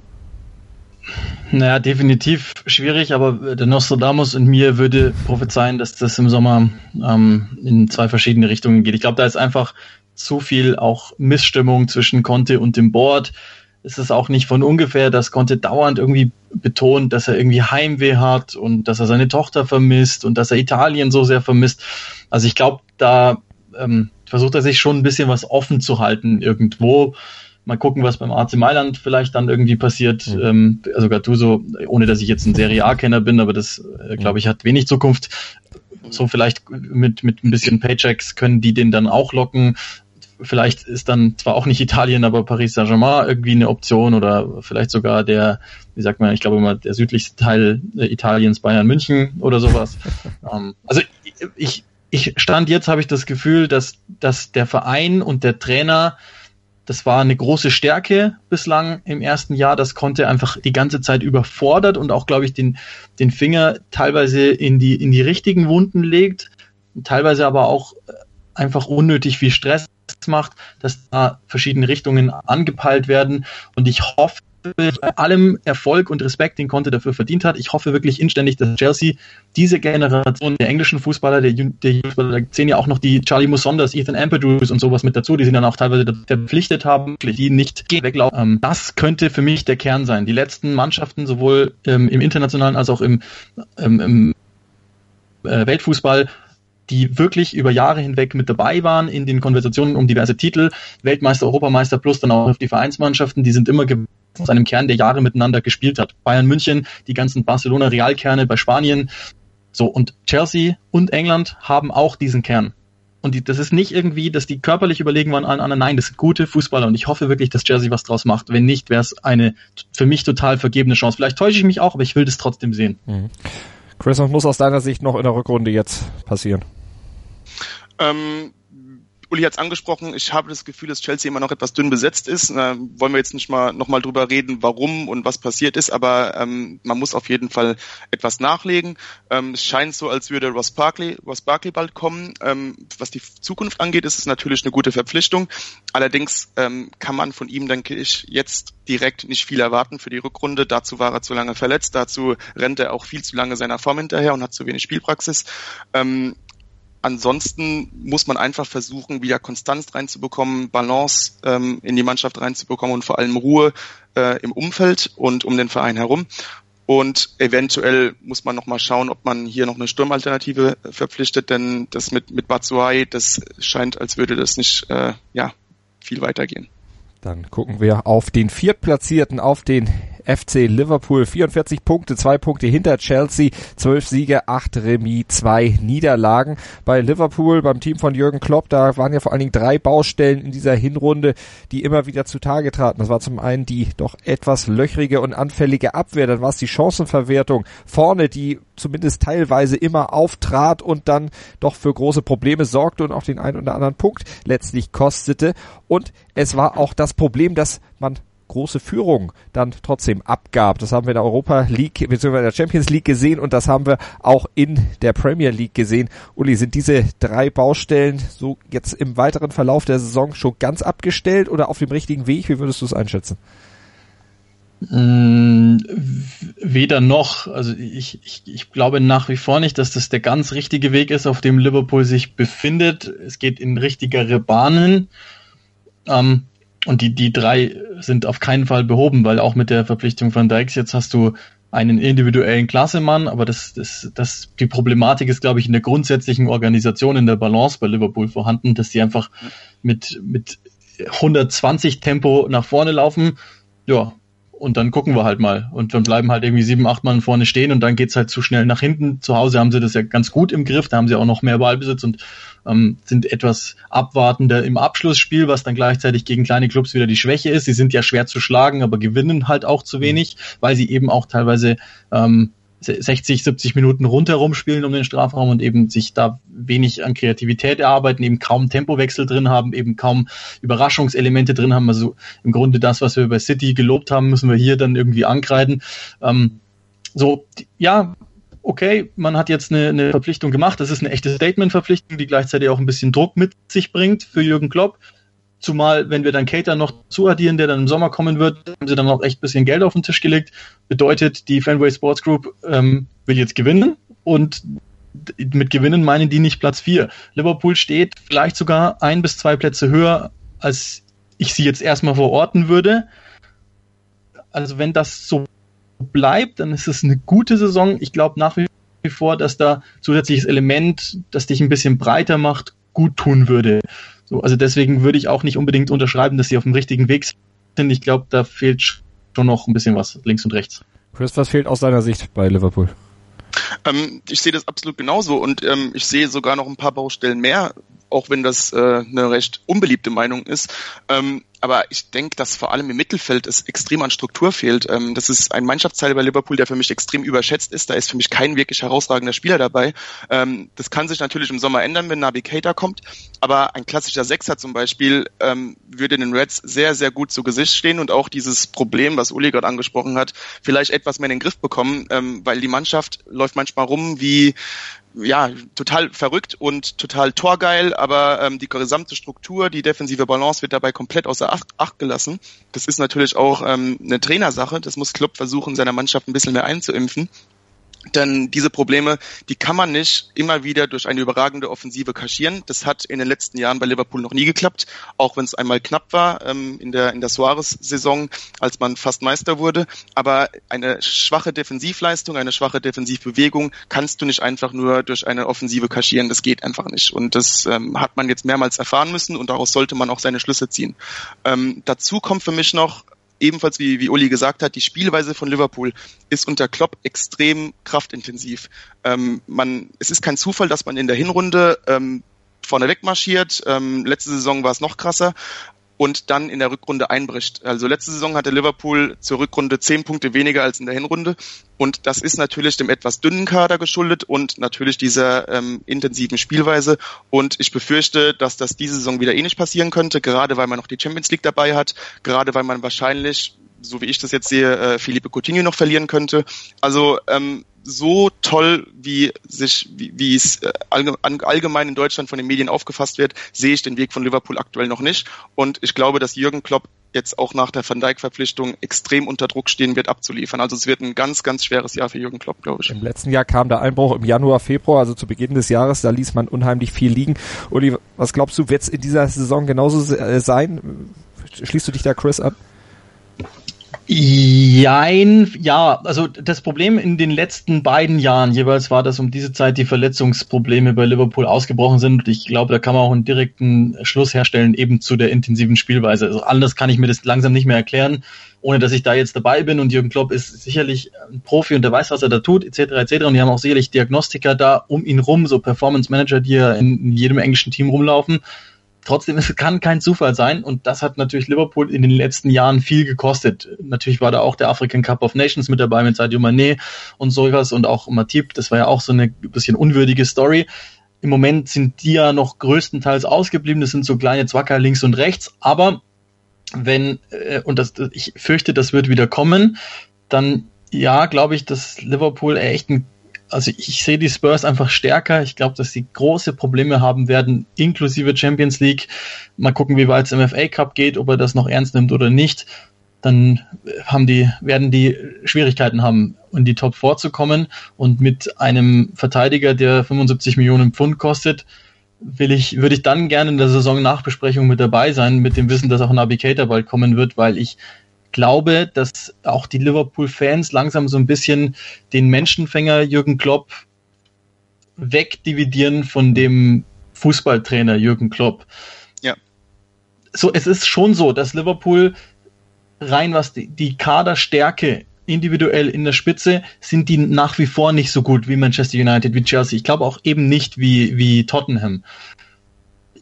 Naja, definitiv schwierig, aber der Nostradamus in mir würde prophezeien, dass das im Sommer ähm, in zwei verschiedene Richtungen geht. Ich glaube, da ist einfach zu viel auch Missstimmung zwischen Conte und dem Board. Es ist auch nicht von ungefähr, dass Conte dauernd irgendwie betont, dass er irgendwie Heimweh hat und dass er seine Tochter vermisst und dass er Italien so sehr vermisst. Also ich glaube, da ähm, versucht er sich schon ein bisschen was offen zu halten irgendwo. Mal gucken, was beim A C Mailand vielleicht dann irgendwie passiert. Mhm. Ähm, also Gattuso, ohne dass ich jetzt ein Serie A-Kenner bin, aber das, äh, glaube ich, hat wenig Zukunft. So vielleicht mit mit ein bisschen Paychecks können die den dann auch locken. Vielleicht ist dann zwar auch nicht Italien, aber Paris Saint-Germain irgendwie eine Option oder vielleicht sogar der, wie sagt man, ich glaube immer der südlichste Teil Italiens, Bayern München oder sowas. ähm, also ich Ich stand jetzt, habe ich das Gefühl, dass, dass der Verein und der Trainer, das war eine große Stärke bislang im ersten Jahr, das Conte einfach die ganze Zeit überfordert und auch, glaube ich, den, den Finger teilweise in die, in die richtigen Wunden legt, teilweise aber auch einfach unnötig viel Stress macht, dass da verschiedene Richtungen angepeilt werden und ich hoffe, bei allem Erfolg und Respekt, den Conte dafür verdient hat. Ich hoffe wirklich inständig, dass Chelsea diese Generation der englischen Fußballer, der, der Fußballer, da zählen ja auch noch die Charlie Musondas, Ethan Ampadu und sowas mit dazu, die sie dann auch teilweise verpflichtet haben, die nicht weglaufen. Das könnte für mich der Kern sein. Die letzten Mannschaften, sowohl ähm, im internationalen als auch im, ähm, im äh, Weltfußball, die wirklich über Jahre hinweg mit dabei waren in den Konversationen um diverse Titel, Weltmeister, Europameister plus dann auch die Vereinsmannschaften, die sind immer ge- aus einem Kern, der Jahre miteinander gespielt hat. Bayern München, die ganzen Barcelona-Realkerne bei Spanien. So, und Chelsea und England haben auch diesen Kern. Und die, das ist nicht irgendwie, dass die körperlich überlegen waren an anderen. Nein, das sind gute Fußballer und ich hoffe wirklich, dass Chelsea was draus macht. Wenn nicht, wäre es eine für mich total vergebene Chance. Vielleicht täusche ich mich auch, aber ich will das trotzdem sehen. Mhm. Chris, was muss aus deiner Sicht noch in der Rückrunde jetzt passieren? Ähm, Uli hat es angesprochen, ich habe das Gefühl, dass Chelsea immer noch etwas dünn besetzt ist. Äh, wollen wir jetzt nicht mal noch mal drüber reden, warum und was passiert ist, aber ähm, man muss auf jeden Fall etwas nachlegen. Ähm, es scheint so, als würde Ross Barkley, Ross Barkley bald kommen. Ähm, was die Zukunft angeht, ist es natürlich eine gute Verpflichtung. Allerdings ähm, kann man von ihm, denke ich, jetzt direkt nicht viel erwarten für die Rückrunde. Dazu war er zu lange verletzt, dazu rennt er auch viel zu lange seiner Form hinterher und hat zu wenig Spielpraxis. Ähm, Ansonsten muss man einfach versuchen, wieder Konstanz reinzubekommen, Balance ähm, in die Mannschaft reinzubekommen und vor allem Ruhe äh, im Umfeld und um den Verein herum. Und eventuell muss man nochmal schauen, ob man hier noch eine Sturmalternative verpflichtet, denn das mit mit Batshuayi, das scheint, als würde das nicht äh, ja viel weitergehen. Dann gucken wir auf den Viertplatzierten, auf den F C Liverpool. vierundvierzig Punkte, zwei Punkte hinter Chelsea, zwölf Siege, acht Remis, zwei Niederlagen. Bei Liverpool, beim Team von Jürgen Klopp, da waren ja vor allen Dingen drei Baustellen in dieser Hinrunde, die immer wieder zutage traten. Das war zum einen die doch etwas löchrige und anfällige Abwehr, dann war es die Chancenverwertung vorne, die zumindest teilweise immer auftrat und dann doch für große Probleme sorgte und auch den einen oder anderen Punkt letztlich kostete. Und es war auch das Problem, dass man große Führung dann trotzdem abgab. Das haben wir in der Europa League bzw. in der Champions League gesehen und das haben wir auch in der Premier League gesehen. Uli, sind diese drei Baustellen so jetzt im weiteren Verlauf der Saison schon ganz abgestellt oder auf dem richtigen Weg? Wie würdest du es einschätzen? Weder noch. Also ich, ich, ich glaube nach wie vor nicht, dass das der ganz richtige Weg ist, auf dem Liverpool sich befindet. Es geht in richtigere Bahnen. Ähm, und die, die drei sind auf keinen Fall behoben, weil auch mit der Verpflichtung von Dijk jetzt hast du einen individuellen Klassemann, aber das, das, das, die Problematik ist, glaube ich, in der grundsätzlichen Organisation, in der Balance bei Liverpool vorhanden, dass die einfach mit, mit hundertzwanzig Tempo nach vorne laufen. Ja. Und dann gucken wir halt mal. Und dann bleiben halt irgendwie sieben, acht Mann vorne stehen und dann geht's halt zu schnell nach hinten. Zu Hause haben sie das ja ganz gut im Griff. Da haben sie auch noch mehr Ballbesitz und ähm, sind etwas abwartender im Abschlussspiel, was dann gleichzeitig gegen kleine Clubs wieder die Schwäche ist. Sie sind ja schwer zu schlagen, aber gewinnen halt auch zu wenig, weil sie eben auch teilweise ähm, sechzig, siebzig Minuten rundherum spielen um den Strafraum und eben sich da wenig an Kreativität erarbeiten, eben kaum Tempowechsel drin haben, eben kaum Überraschungselemente drin haben. Also im Grunde das, was wir bei City gelobt haben, müssen wir hier dann irgendwie ankreiden. Ähm, so, ja, okay, man hat jetzt eine, eine Verpflichtung gemacht. Das ist eine echte Statement-Verpflichtung, die gleichzeitig auch ein bisschen Druck mit sich bringt für Jürgen Klopp. Zumal, wenn wir dann Keita noch zuaddieren, der dann im Sommer kommen wird, haben sie dann auch echt ein bisschen Geld auf den Tisch gelegt. Bedeutet, die Fenway Sports Group ähm, will jetzt gewinnen und mit gewinnen meinen die nicht Platz vier. Liverpool steht vielleicht sogar ein bis zwei Plätze höher, als ich sie jetzt erstmal verorten würde. Also wenn das so bleibt, dann ist es eine gute Saison. Ich glaube nach wie vor, dass da zusätzliches Element, das dich ein bisschen breiter macht, gut tun würde. So, also deswegen würde ich auch nicht unbedingt unterschreiben, dass sie auf dem richtigen Weg sind. Ich glaube, da fehlt schon noch ein bisschen was links und rechts. Chris, was fehlt aus deiner Sicht bei Liverpool? Ähm, ich sehe das absolut genauso und ähm, ich sehe sogar noch ein paar Baustellen mehr, auch wenn das äh, eine recht unbeliebte Meinung ist. Ähm, aber ich denke, dass vor allem im Mittelfeld es extrem an Struktur fehlt. Ähm, das ist ein Mannschaftsteil bei Liverpool, der für mich extrem überschätzt ist. Da ist für mich kein wirklich herausragender Spieler dabei. Ähm, das kann sich natürlich im Sommer ändern, wenn Naby Keita kommt. Aber ein klassischer Sechser zum Beispiel ähm, würde den Reds sehr, sehr gut zu Gesicht stehen und auch dieses Problem, was Uli gerade angesprochen hat, vielleicht etwas mehr in den Griff bekommen, ähm, weil die Mannschaft läuft manchmal rum wie ja, total verrückt und total torgeil, aber ähm, die gesamte Struktur, die defensive Balance wird dabei komplett außer Acht, Acht gelassen. Das ist natürlich auch ähm, eine Trainersache. Das muss Klopp versuchen, seiner Mannschaft ein bisschen mehr einzuimpfen. Denn diese Probleme, die kann man nicht immer wieder durch eine überragende Offensive kaschieren. Das hat in den letzten Jahren bei Liverpool noch nie geklappt, auch wenn es einmal knapp war ähm, in der in der Suarez-Saison, als man fast Meister wurde. Aber eine schwache Defensivleistung, eine schwache Defensivbewegung kannst du nicht einfach nur durch eine Offensive kaschieren. Das geht einfach nicht. Und das ähm, hat man jetzt mehrmals erfahren müssen und daraus sollte man auch seine Schlüsse ziehen. Ähm, dazu kommt für mich noch, ebenfalls wie, wie Uli gesagt hat, die Spielweise von Liverpool ist unter Klopp extrem kraftintensiv. Ähm, man, es ist kein Zufall, dass man in der Hinrunde ähm, vorneweg marschiert. Ähm, letzte Saison war es noch krasser und dann in der Rückrunde einbricht. Also letzte Saison hatte Liverpool zur Rückrunde zehn Punkte weniger als in der Hinrunde und das ist natürlich dem etwas dünnen Kader geschuldet und natürlich dieser ähm, intensiven Spielweise und ich befürchte, dass das diese Saison wieder ähnlich passieren könnte, gerade weil man noch die Champions League dabei hat, gerade weil man wahrscheinlich, so wie ich das jetzt sehe, äh, Philippe Coutinho noch verlieren könnte. Also ähm, so toll, wie sich, wie, wie es äh, allgemein in Deutschland von den Medien aufgefasst wird, sehe ich den Weg von Liverpool aktuell noch nicht. Und ich glaube, dass Jürgen Klopp jetzt auch nach der Van Dijk-Verpflichtung extrem unter Druck stehen wird, abzuliefern. Also es wird ein ganz, ganz schweres Jahr für Jürgen Klopp, glaube ich. Im letzten Jahr kam der Einbruch im Januar, Februar, also zu Beginn des Jahres, da ließ man unheimlich viel liegen. Uli, was glaubst du, wird es in dieser Saison genauso sein? Schließt du dich da Chris an? Jein, ja, also das Problem in den letzten beiden Jahren jeweils war, dass um diese Zeit die Verletzungsprobleme bei Liverpool ausgebrochen sind. Ich glaube, da kann man auch einen direkten Schluss herstellen, eben zu der intensiven Spielweise. Also anders kann ich mir das langsam nicht mehr erklären, ohne dass ich da jetzt dabei bin. Und Jürgen Klopp ist sicherlich ein Profi und der weiß, was er da tut, et cetera et cetera. Und die haben auch sicherlich Diagnostiker da um ihn rum, so Performance Manager, die ja in jedem englischen Team rumlaufen. Trotzdem, es kann kein Zufall sein und das hat natürlich Liverpool in den letzten Jahren viel gekostet. Natürlich war da auch der African Cup of Nations mit dabei mit Sadio Mané und sowas und auch Matip, das war ja auch so eine bisschen unwürdige Story. Im Moment sind die ja noch größtenteils ausgeblieben, das sind so kleine Zwacker links und rechts, aber wenn, und das, ich fürchte, das wird wieder kommen, dann ja, glaube ich, dass Liverpool echt ein Also ich sehe die Spurs einfach stärker. Ich glaube, dass sie große Probleme haben werden, inklusive Champions League. Mal gucken, wie weit es im F A Cup geht, ob er das noch ernst nimmt oder nicht. Dann haben die, werden die Schwierigkeiten haben, in die Top vier zu kommen. Und mit einem Verteidiger, der fünfundsiebzig Millionen Pfund kostet, will ich, würde ich dann gerne in der Saison-Nachbesprechung mit dabei sein, mit dem Wissen, dass auch Naby Keita bald kommen wird, weil ich glaube, dass auch die Liverpool-Fans langsam so ein bisschen den Menschenfänger Jürgen Klopp wegdividieren von dem Fußballtrainer Jürgen Klopp. Ja. So, es ist schon so, dass Liverpool rein was die, die Kaderstärke individuell in der Spitze sind die nach wie vor nicht so gut wie Manchester United, wie Chelsea. Ich glaube auch eben nicht wie, wie Tottenham.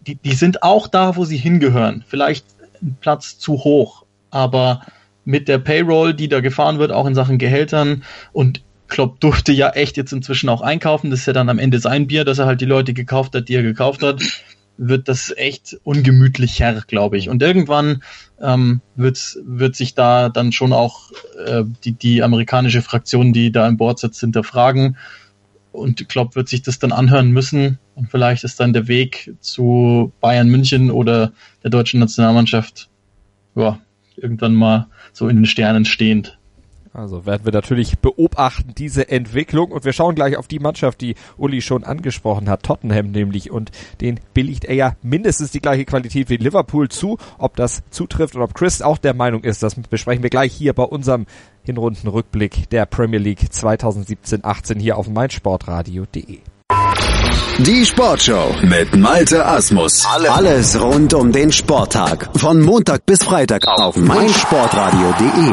die, die sind auch da, wo sie hingehören. Vielleicht ein Platz zu hoch, aber mit der Payroll, die da gefahren wird, auch in Sachen Gehältern, und Klopp durfte ja echt jetzt inzwischen auch einkaufen, das ist ja dann am Ende sein Bier, dass er halt die Leute gekauft hat, die er gekauft hat, wird das echt ungemütlicher, glaube ich. Und irgendwann ähm, wird, wird sich da dann schon auch äh, die, die amerikanische Fraktion, die da im Board sitzt, hinterfragen. Und Klopp wird sich das dann anhören müssen. Und vielleicht ist dann der Weg zu Bayern München oder der deutschen Nationalmannschaft ja, irgendwann mal so in den Sternen stehend. Also werden wir natürlich beobachten, diese Entwicklung, und wir schauen gleich auf die Mannschaft, die Uli schon angesprochen hat, Tottenham nämlich, und den billigt er ja mindestens die gleiche Qualität wie Liverpool zu. Ob das zutrifft und ob Chris auch der Meinung ist, das besprechen wir gleich hier bei unserem Hinrundenrückblick der Premier League zwanzig siebzehn achtzehn hier auf meinsportradio punkt de. Die Sportshow mit Malte Asmus. Alles rund um den Sporttag. Von Montag bis Freitag auf meinsportradio punkt de.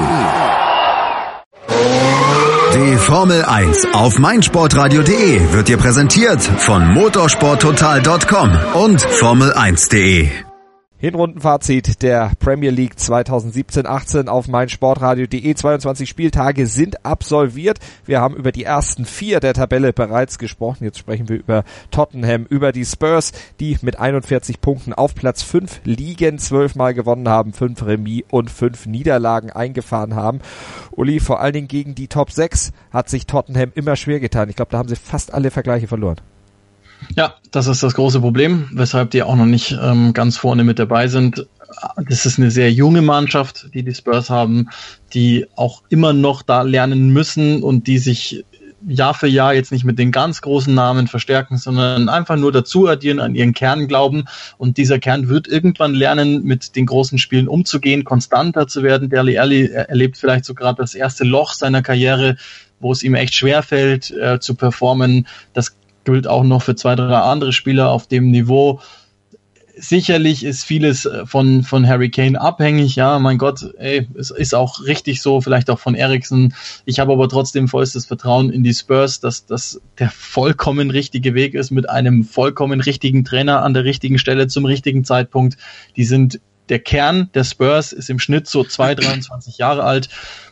Die Formel eins auf meinsportradio punkt de wird dir präsentiert von motorsporttotal punkt com und formel eins punkt de. Hinrundenfazit der Premier League zwanzig siebzehn achtzehn auf meinsportradio punkt de. zweiundzwanzig Spieltage sind absolviert. Wir haben über die ersten vier der Tabelle bereits gesprochen. Jetzt sprechen wir über Tottenham, über die Spurs, die mit einundvierzig Punkten auf Platz fünf liegen, zwölfmal gewonnen haben, fünf Remis und fünf Niederlagen eingefahren haben. Uli, vor allen Dingen gegen die Top sechs hat sich Tottenham immer schwer getan. Ich glaube, da haben sie fast alle Vergleiche verloren. Ja, das ist das große Problem, weshalb die auch noch nicht ähm, ganz vorne mit dabei sind. Das ist eine sehr junge Mannschaft, die die Spurs haben, die auch immer noch da lernen müssen und die sich Jahr für Jahr jetzt nicht mit den ganz großen Namen verstärken, sondern einfach nur dazu addieren, an ihren Kern glauben. Und dieser Kern wird irgendwann lernen, mit den großen Spielen umzugehen, konstanter zu werden. Dele Alli erlebt vielleicht so gerade das erste Loch seiner Karriere, wo es ihm echt schwerfällt, äh, zu performen. Das gilt auch noch für zwei, drei andere Spieler auf dem Niveau. Sicherlich ist vieles von, von Harry Kane abhängig. Ja, mein Gott, ey, es ist auch richtig so, vielleicht auch von Eriksen. Ich habe aber trotzdem vollstes Vertrauen in die Spurs, dass das der vollkommen richtige Weg ist mit einem vollkommen richtigen Trainer an der richtigen Stelle zum richtigen Zeitpunkt. Die sind, der Kern der Spurs ist im Schnitt so zwei, dreiundzwanzig Jahre alt.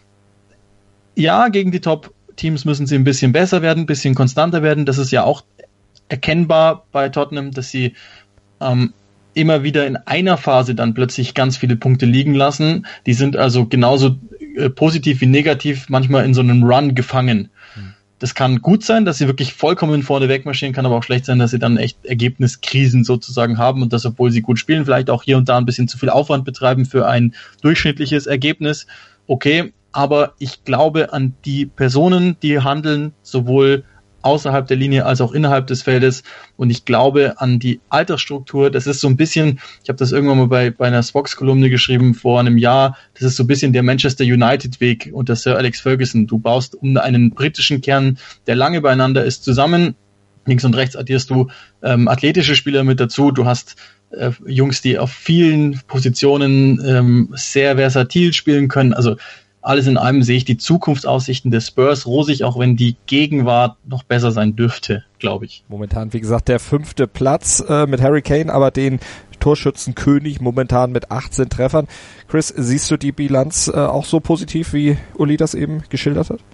Ja, gegen die Top Teams müssen sie ein bisschen besser werden, ein bisschen konstanter werden. Das ist ja auch erkennbar bei Tottenham, dass sie ähm, immer wieder in einer Phase dann plötzlich ganz viele Punkte liegen lassen. Die sind also genauso äh, positiv wie negativ manchmal in so einem Run gefangen. Hm. Das kann gut sein, dass sie wirklich vollkommen vorne wegmarschieren, kann aber auch schlecht sein, dass sie dann echt Ergebniskrisen sozusagen haben und das, obwohl sie gut spielen, vielleicht auch hier und da ein bisschen zu viel Aufwand betreiben für ein durchschnittliches Ergebnis. Okay, aber ich glaube an die Personen, die handeln, sowohl außerhalb der Linie als auch innerhalb des Feldes. Und ich glaube an die Altersstruktur. Das ist so ein bisschen, ich habe das irgendwann mal bei, bei einer Spox-Kolumne geschrieben vor einem Jahr, das ist so ein bisschen der Manchester United-Weg unter Sir Alex Ferguson. Du baust um einen britischen Kern, der lange beieinander ist, zusammen. Links und rechts addierst du ähm, athletische Spieler mit dazu. Du hast äh, Jungs, die auf vielen Positionen ähm, sehr versatil spielen können. Also alles in allem sehe ich die Zukunftsaussichten des Spurs rosig, auch wenn die Gegenwart noch besser sein dürfte, glaube ich. Momentan, wie gesagt, der fünfte Platz äh, mit Harry Kane, aber den Torschützenkönig momentan mit achtzehn Treffern. Chris, siehst du die Bilanz äh, auch so positiv, wie Uli das eben geschildert hat?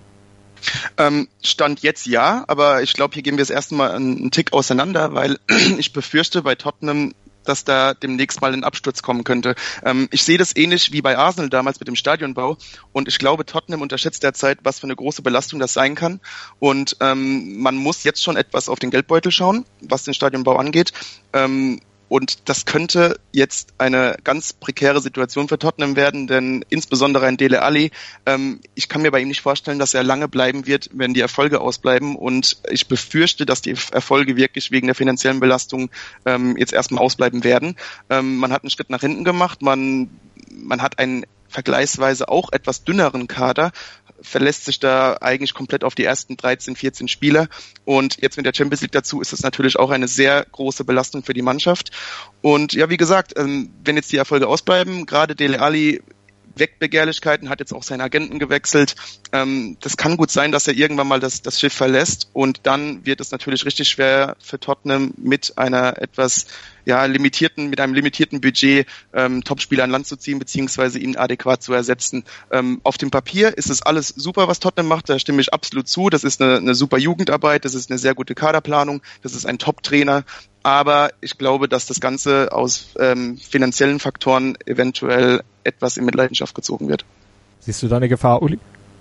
Ähm, Stand jetzt ja, aber ich glaube, hier gehen wir das erste Mal einen Tick auseinander, weil ich befürchte bei Tottenham, dass da demnächst mal ein Absturz kommen könnte. Ähm, ich sehe das ähnlich wie bei Arsenal damals mit dem Stadionbau und ich glaube, Tottenham unterschätzt derzeit, was für eine große Belastung das sein kann und ähm, man muss jetzt schon etwas auf den Geldbeutel schauen, was den Stadionbau angeht. Ähm, Und das könnte jetzt eine ganz prekäre Situation für Tottenham werden, denn insbesondere ein Dele Alli, ähm, ich kann mir bei ihm nicht vorstellen, dass er lange bleiben wird, wenn die Erfolge ausbleiben. Und ich befürchte, dass die Erfolge wirklich wegen der finanziellen Belastung ähm, jetzt erstmal ausbleiben werden. Ähm, man hat einen Schritt nach hinten gemacht, man, man hat einen vergleichsweise auch etwas dünneren Kader, verlässt sich da eigentlich komplett auf die ersten dreizehn, vierzehn Spieler und jetzt mit der Champions League dazu ist das natürlich auch eine sehr große Belastung für die Mannschaft und ja, wie gesagt, wenn jetzt die Erfolge ausbleiben, gerade Dele Alli weckt Begehrlichkeiten, hat jetzt auch seinen Agenten gewechselt. Ähm, das kann gut sein, dass er irgendwann mal das, das Schiff verlässt und dann wird es natürlich richtig schwer für Tottenham mit einer etwas ja limitierten, mit einem limitierten Budget ähm, Topspieler an Land zu ziehen, beziehungsweise ihn adäquat zu ersetzen. Ähm, auf dem Papier ist es alles super, was Tottenham macht, da stimme ich absolut zu. Das ist eine, eine super Jugendarbeit, das ist eine sehr gute Kaderplanung, das ist ein Top-Trainer. Aber ich glaube, dass das Ganze aus ähm, finanziellen Faktoren eventuell etwas in Mitleidenschaft gezogen wird. Siehst du da eine Gefahr, Uli?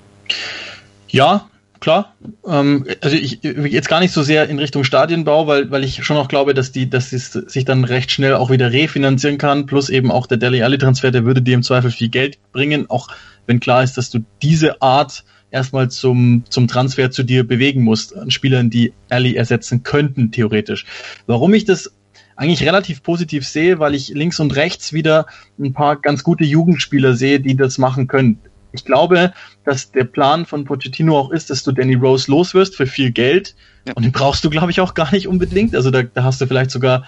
Ja, klar. Ähm, also ich jetzt gar nicht so sehr in Richtung Stadienbau, weil weil ich schon auch glaube, dass die, dass es sich dann recht schnell auch wieder refinanzieren kann. Plus eben auch der Dele Alli Transfer, der würde dir im Zweifel viel Geld bringen, auch wenn klar ist, dass du diese Art erstmal zum zum Transfer zu dir bewegen musst, an Spielern, die Alli ersetzen könnten, theoretisch. Warum ich das eigentlich relativ positiv sehe, weil ich links und rechts wieder ein paar ganz gute Jugendspieler sehe, die das machen können. Ich glaube, dass der Plan von Pochettino auch ist, dass du Danny Rose loswirst für viel Geld. Ja. Und den brauchst du, glaube ich, auch gar nicht unbedingt. Also da, da hast du vielleicht sogar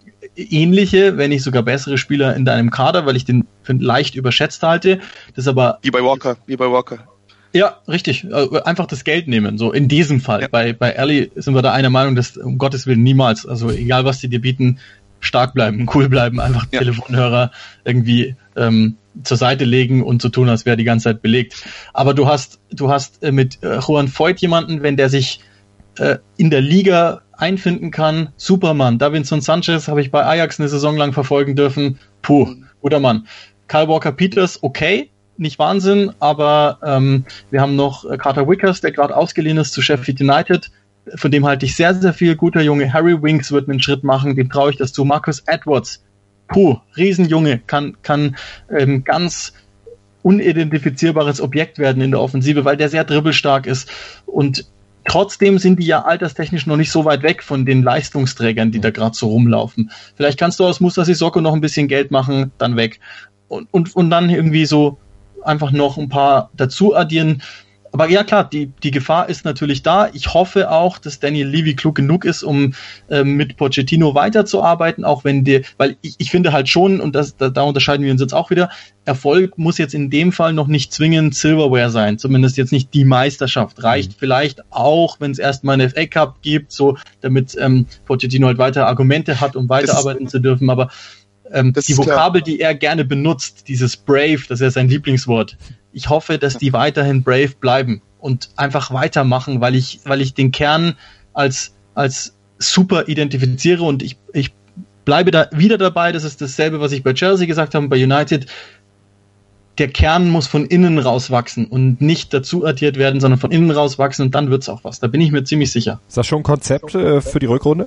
ähnliche, wenn nicht sogar bessere Spieler in deinem Kader, weil ich den für leicht überschätzt halte. Das aber wie bei Walker, wie bei Walker. Ja, richtig. Einfach das Geld nehmen, so in diesem Fall. Ja. Bei bei Alli sind wir da einer Meinung, dass um Gottes Willen niemals, also egal was die dir bieten, stark bleiben, cool bleiben, einfach ja. Telefonhörer irgendwie ähm, zur Seite legen und so tun, als wäre die ganze Zeit belegt. Aber du hast du hast äh, mit äh, Juan Foyth jemanden, wenn der sich äh, in der Liga einfinden kann, Supermann. Davinson Sanchez habe ich bei Ajax eine Saison lang verfolgen dürfen. Puh, guter Mann. Kyle Walker-Peters, okay, nicht Wahnsinn, aber ähm, wir haben noch Carter Vickers, der gerade ausgeliehen ist zu Sheffield United, von dem halte ich sehr, sehr viel. Guter Junge. Harry Winks wird einen Schritt machen, dem traue ich das zu. Marcus Edwards, puh, Riesenjunge, kann kann ähm, ganz unidentifizierbares Objekt werden in der Offensive, weil der sehr dribbelstark ist und trotzdem sind die ja alterstechnisch noch nicht so weit weg von den Leistungsträgern, die da gerade so rumlaufen. Vielleicht kannst du aus Moussa Sissoko noch ein bisschen Geld machen, dann weg. Und, und, und dann irgendwie so einfach noch ein paar dazu addieren. Aber ja klar, die, die Gefahr ist natürlich da. Ich hoffe auch, dass Daniel Levy klug genug ist, um ähm, mit Pochettino weiterzuarbeiten, auch wenn der, weil ich, ich finde halt schon, und das, da, da unterscheiden wir uns jetzt auch wieder, Erfolg muss jetzt in dem Fall noch nicht zwingend Silverware sein, zumindest jetzt nicht die Meisterschaft. Reicht mhm. vielleicht auch, wenn es erstmal eine F A Cup gibt, so damit ähm, Pochettino halt weiter Argumente hat, um weiterarbeiten zu dürfen, aber Ähm, die Vokabel, die er gerne benutzt, dieses Brave, das ist ja sein Lieblingswort. Ich hoffe, dass die weiterhin brave bleiben und einfach weitermachen, weil ich, weil ich den Kern als, als super identifiziere und ich, ich bleibe da wieder dabei. Das ist dasselbe, was ich bei Chelsea gesagt habe, bei United. Der Kern muss von innen rauswachsen und nicht dazu addiert werden, sondern von innen rauswachsen und dann wird's auch was. Da bin ich mir ziemlich sicher. Ist das schon ein Konzept äh, für die Rückrunde?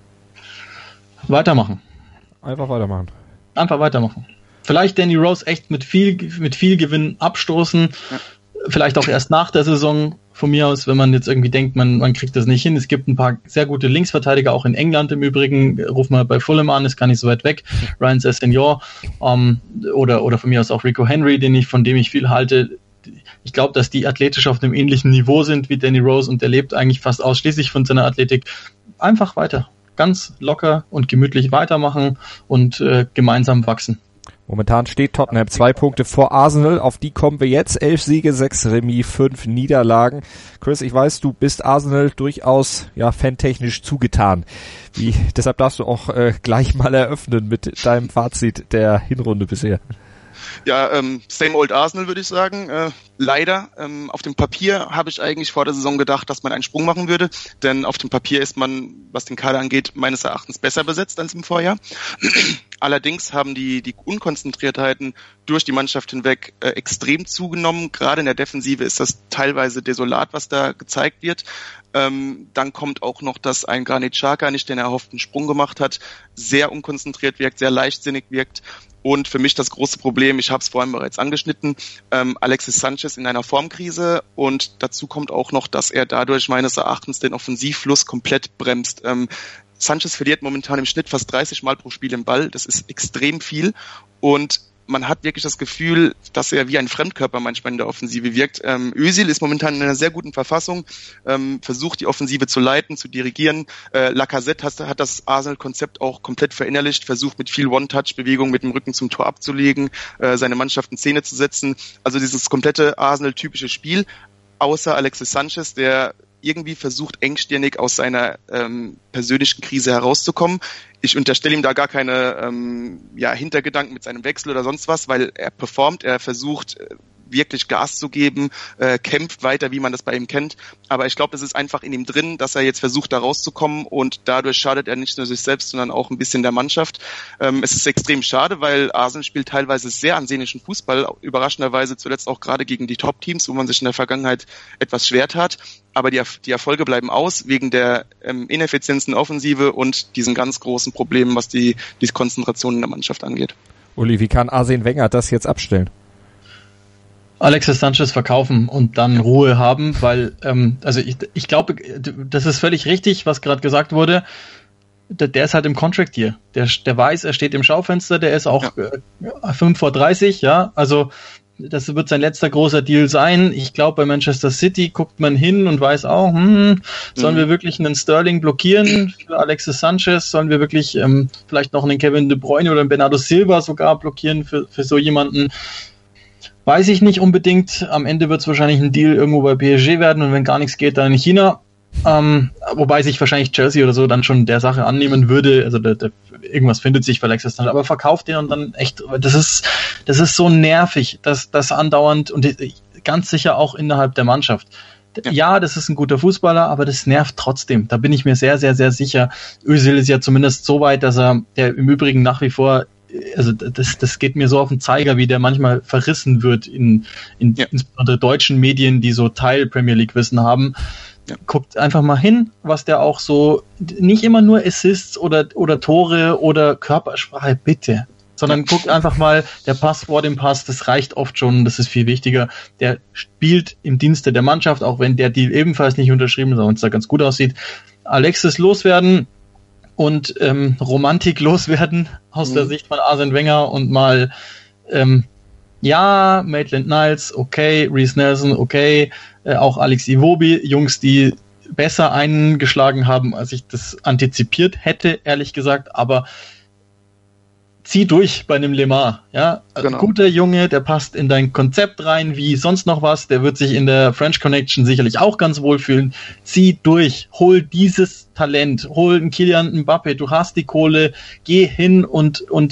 Weitermachen. Einfach weitermachen. Einfach weitermachen. Vielleicht Danny Rose echt mit viel, mit viel Gewinn abstoßen. Ja. Vielleicht auch erst nach der Saison von mir aus, wenn man jetzt irgendwie denkt, man, man kriegt das nicht hin. Es gibt ein paar sehr gute Linksverteidiger, auch in England im Übrigen. Ruf mal bei Fulham an, ist gar nicht so weit weg. Ryan Sessegnon, ähm, oder, oder von mir aus auch Rico Henry, den ich, von dem ich viel halte. Ich glaube, dass die athletisch auf einem ähnlichen Niveau sind wie Danny Rose und der lebt eigentlich fast ausschließlich von seiner Athletik. Einfach weiter. Ganz locker und gemütlich weitermachen und äh, gemeinsam wachsen. Momentan steht Tottenham zwei Punkte vor Arsenal, auf die kommen wir jetzt. Elf Siege, sechs Remis, fünf Niederlagen. Chris, ich weiß, du bist Arsenal durchaus ja fantechnisch zugetan. Wie, deshalb darfst du auch äh, gleich mal eröffnen mit deinem Fazit der Hinrunde bisher. Ja, ähm, same old Arsenal, würde ich sagen. Äh, leider. Ähm, auf dem Papier habe ich eigentlich vor der Saison gedacht, dass man einen Sprung machen würde. Denn auf dem Papier ist man, was den Kader angeht, meines Erachtens besser besetzt als im Vorjahr. Allerdings haben die, die Unkonzentriertheiten durch die Mannschaft hinweg äh, extrem zugenommen. Gerade in der Defensive ist das teilweise desolat, was da gezeigt wird. Ähm, dann kommt auch noch, dass ein Granit Xhaka nicht den erhofften Sprung gemacht hat, sehr unkonzentriert wirkt, sehr leichtsinnig wirkt. Und für mich das große Problem, ich habe es vorhin bereits angeschnitten, ähm, Alexis Sanchez in einer Formkrise und dazu kommt auch noch, dass er dadurch meines Erachtens den Offensivfluss komplett bremst. Ähm, Sanchez verliert momentan im Schnitt fast dreißig Mal pro Spiel den Ball, das ist extrem viel und man hat wirklich das Gefühl, dass er wie ein Fremdkörper manchmal in der Offensive wirkt. Ähm, Özil ist momentan in einer sehr guten Verfassung, ähm, versucht die Offensive zu leiten, zu dirigieren. Äh, Lacazette hat, hat das Arsenal-Konzept auch komplett verinnerlicht, versucht mit viel One-Touch-Bewegung mit dem Rücken zum Tor abzulegen, äh, seine Mannschaft in Szene zu setzen. Also dieses komplette Arsenal-typische Spiel, außer Alexis Sanchez, der irgendwie versucht, engstirnig aus seiner ähm, persönlichen Krise herauszukommen. Ich unterstelle ihm da gar keine ähm, ja, Hintergedanken mit seinem Wechsel oder sonst was, weil er performt, er versucht äh, wirklich Gas zu geben, äh, kämpft weiter, wie man das bei ihm kennt. Aber ich glaube, das ist einfach in ihm drin, dass er jetzt versucht, da rauszukommen und dadurch schadet er nicht nur sich selbst, sondern auch ein bisschen der Mannschaft. Ähm, es ist extrem schade, weil Arsenal spielt teilweise sehr ansehnlichen Fußball, überraschenderweise zuletzt auch gerade gegen die Top-Teams, wo man sich in der Vergangenheit etwas schwer tat. Aber die, die Erfolge bleiben aus wegen der ähm, Ineffizienzen Offensive und diesen ganz großen Problemen, was die, die Konzentration in der Mannschaft angeht. Uli, wie kann Arsene Wenger das jetzt abstellen? Alexis Sanchez verkaufen und dann Ruhe haben, weil, ähm, also ich, ich glaube, das ist völlig richtig, was gerade gesagt wurde. Der, der ist halt im Contract hier. Der, der weiß, er steht im Schaufenster, der ist auch ja. fünf vor dreißig, ja, also das wird sein letzter großer Deal sein. Ich glaube, bei Manchester City guckt man hin und weiß auch, hm, sollen mhm. wir wirklich einen Sterling blockieren für Alexis Sanchez? Sollen wir wirklich ähm, vielleicht noch einen Kevin De Bruyne oder einen Bernardo Silva sogar blockieren für, für so jemanden? Weiß ich nicht unbedingt. Am Ende wird es wahrscheinlich ein Deal irgendwo bei P S G werden und wenn gar nichts geht, dann in China. Ähm, wobei sich wahrscheinlich Chelsea oder so dann schon der Sache annehmen würde. Also der, der, irgendwas findet sich für Alexis Sanchez, aber verkauft den und dann echt, das ist, das ist so nervig, dass das andauernd und ganz sicher auch innerhalb der Mannschaft. Ja. ja, das ist ein guter Fußballer, aber das nervt trotzdem. Da bin ich mir sehr, sehr, sehr sicher. Özil ist ja zumindest so weit, dass er, der im Übrigen nach wie vor, also das, das geht mir so auf den Zeiger, wie der manchmal verrissen wird in, in ja. insbesondere deutschen Medien, die so Teil Premier League Wissen haben. Ja. Guckt einfach mal hin, was der auch so, nicht immer nur Assists oder, oder Tore oder Körpersprache, bitte, sondern guckt einfach mal, der Pass vor dem Pass, das reicht oft schon, das ist viel wichtiger. Der spielt im Dienste der Mannschaft, auch wenn der Deal ebenfalls nicht unterschrieben ist, aber uns da ganz gut aussieht. Alexis loswerden und ähm, Romantik loswerden aus mhm. der Sicht von Arsene Wenger und mal ähm, ja, Maitland-Niles, okay, Reece Nelson, okay, äh, auch Alex Iwobi, Jungs, die besser eingeschlagen haben, als ich das antizipiert hätte, ehrlich gesagt, aber zieh durch bei einem Lemar, ja, also genau. Guter Junge, der passt in dein Konzept rein, wie sonst noch was, der wird sich in der French Connection sicherlich auch ganz wohl fühlen, zieh durch, hol dieses Talent, hol einen Kylian Mbappé, du hast die Kohle, geh hin und, und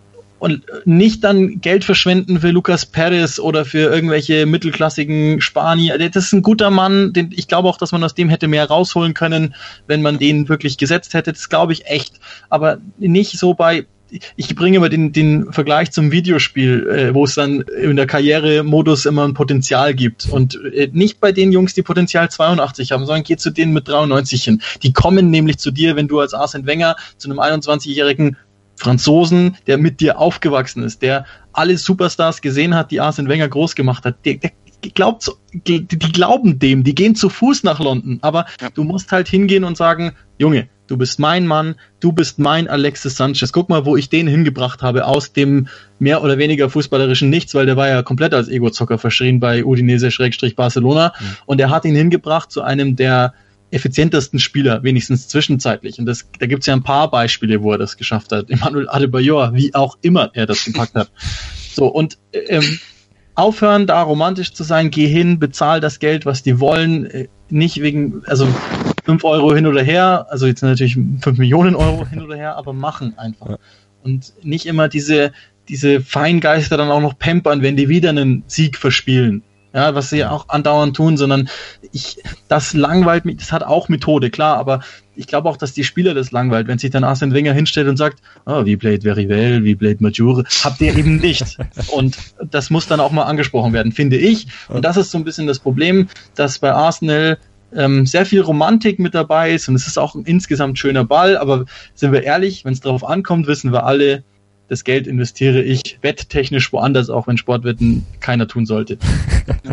Und nicht dann Geld verschwenden für Lucas Perez oder für irgendwelche mittelklassigen Spanier. Das ist ein guter Mann. Den, ich glaube auch, dass man aus dem hätte mehr rausholen können, wenn man den wirklich gesetzt hätte. Das glaube ich echt. Aber nicht so bei... Ich bringe immer den, den Vergleich zum Videospiel, äh, wo es dann in der Karrieremodus immer ein Potenzial gibt. Und äh, nicht bei den Jungs, die Potenzial zweiundachtzig haben, sondern geh zu denen mit dreiundneunzig hin. Die kommen nämlich zu dir, wenn du als Arsene Wenger zu einem einundzwanzigjährigen Franzosen, der mit dir aufgewachsen ist, der alle Superstars gesehen hat, die Arsene Wenger groß gemacht hat, der, der glaubt, die, die glauben dem, die gehen zu Fuß nach London, aber ja. Du musst halt hingehen und sagen, Junge, du bist mein Mann, du bist mein Alexis Sanchez. Guck mal, wo ich den hingebracht habe aus dem mehr oder weniger fußballerischen Nichts, weil der war ja komplett als Ego-Zocker verschrien bei Udinese-Barcelona mhm. und er hat ihn hingebracht zu einem der effizientesten Spieler, wenigstens zwischenzeitlich. Und das, da gibt's ja ein paar Beispiele, wo er das geschafft hat. Emmanuel Adebayor, wie auch immer er das gepackt hat. So, und ähm, aufhören, da romantisch zu sein, geh hin, bezahl das Geld, was die wollen, äh, nicht wegen, also fünf Euro hin oder her, also jetzt natürlich fünf Millionen Euro hin oder her, aber machen einfach. Ja. Und nicht immer diese, diese Feingeister dann auch noch pampern, wenn die wieder einen Sieg verspielen. Ja, was sie auch andauernd tun, sondern ich, das langweilt mich, das hat auch Methode, klar, aber ich glaube auch, dass die Spieler das langweilt, wenn sich dann Arsene Wenger hinstellt und sagt, oh, wie played very well, wie played Majure, habt ihr eben nicht. Und das muss dann auch mal angesprochen werden, finde ich. Und das ist so ein bisschen das Problem, dass bei Arsenal ähm, sehr viel Romantik mit dabei ist und es ist auch ein insgesamt schöner Ball, aber sind wir ehrlich, wenn es darauf ankommt, wissen wir alle, das Geld investiere ich wetttechnisch woanders, auch wenn Sportwetten keiner tun sollte.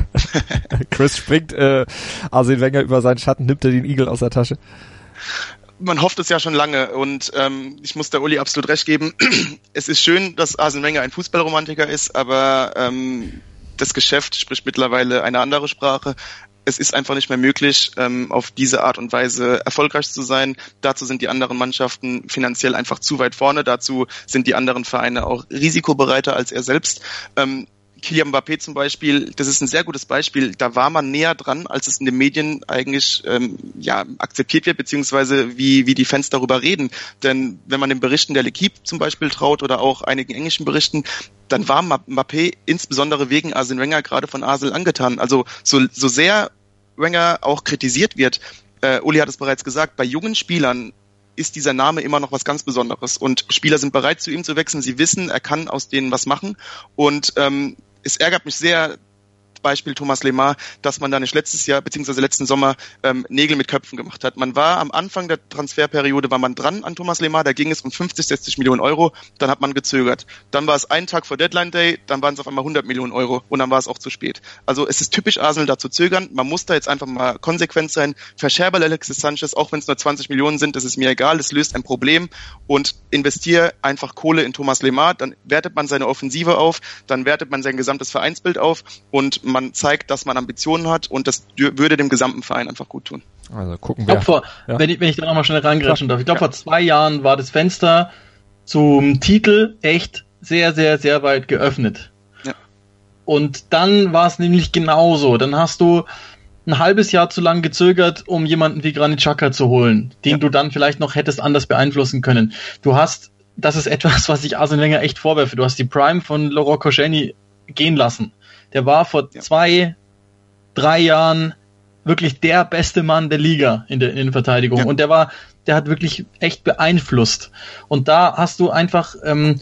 Chris springt äh, Arsene Wenger über seinen Schatten, nimmt er den Igel aus der Tasche. man hofft es ja schon lange und ähm, ich muss der Uli absolut recht geben. Es ist schön, dass Arsene Wenger ein Fußballromantiker ist, aber ähm, das Geschäft spricht mittlerweile eine andere Sprache. Es ist einfach nicht mehr möglich, ähm, auf diese Art und Weise erfolgreich zu sein. Dazu sind die anderen Mannschaften finanziell einfach zu weit vorne. Dazu sind die anderen Vereine auch risikobereiter als er selbst. Ähm, Kylian Mbappé zum Beispiel, das ist ein sehr gutes Beispiel. Da war man näher dran, als es in den Medien eigentlich ähm, ja akzeptiert wird, beziehungsweise wie wie die Fans darüber reden. Denn wenn man den Berichten der L'Équipe zum Beispiel traut oder auch einigen englischen Berichten, dann war Mbappé insbesondere wegen Arsene Wenger gerade von Arsenal angetan. Also so so sehr Wenger auch kritisiert wird, äh, Uli hat es bereits gesagt, bei jungen Spielern ist dieser Name immer noch was ganz Besonderes und Spieler sind bereit, zu ihm zu wechseln. Sie wissen, er kann aus denen was machen und ähm, es ärgert mich sehr, Beispiel Thomas Lemar, dass man da nicht letztes Jahr beziehungsweise letzten Sommer ähm, Nägel mit Köpfen gemacht hat. Man war am Anfang der Transferperiode, war man dran an Thomas Lemar, da ging es um fünfzig, sechzig Millionen Euro, dann hat man gezögert. Dann war es einen Tag vor Deadline Day, dann waren es auf einmal hundert Millionen Euro und dann war es auch zu spät. Also es ist typisch Arsenal, da zu zögern, man muss da jetzt einfach mal konsequent sein. Verscherbe Alexis Sanchez, auch wenn es nur zwanzig Millionen sind, das ist mir egal, das löst ein Problem und investiere einfach Kohle in Thomas Lemar, dann wertet man seine Offensive auf, dann wertet man sein gesamtes Vereinsbild auf und man zeigt, dass man Ambitionen hat und das würde dem gesamten Verein einfach gut tun. Also gucken wir. wir. Ich glaub, vor, ja. wenn, ich, wenn ich da nochmal schnell reingrätschen darf. Ich glaube, ja. vor zwei Jahren war das Fenster zum Titel echt sehr, sehr, sehr weit geöffnet. Ja. Und dann war es nämlich genauso. Dann hast du ein halbes Jahr zu lang gezögert, um jemanden wie Granit Xhaka zu holen, den ja. du dann vielleicht noch hättest anders beeinflussen können. Du hast, das ist etwas, was ich Arsene Wenger echt vorwerfe, du hast die Prime von Laurent Koscielny gehen lassen. Der war vor ja. zwei, drei Jahren wirklich der beste Mann der Liga in der Innenverteidigung. Ja. Und der war, der hat wirklich echt beeinflusst. Und da hast du einfach ähm,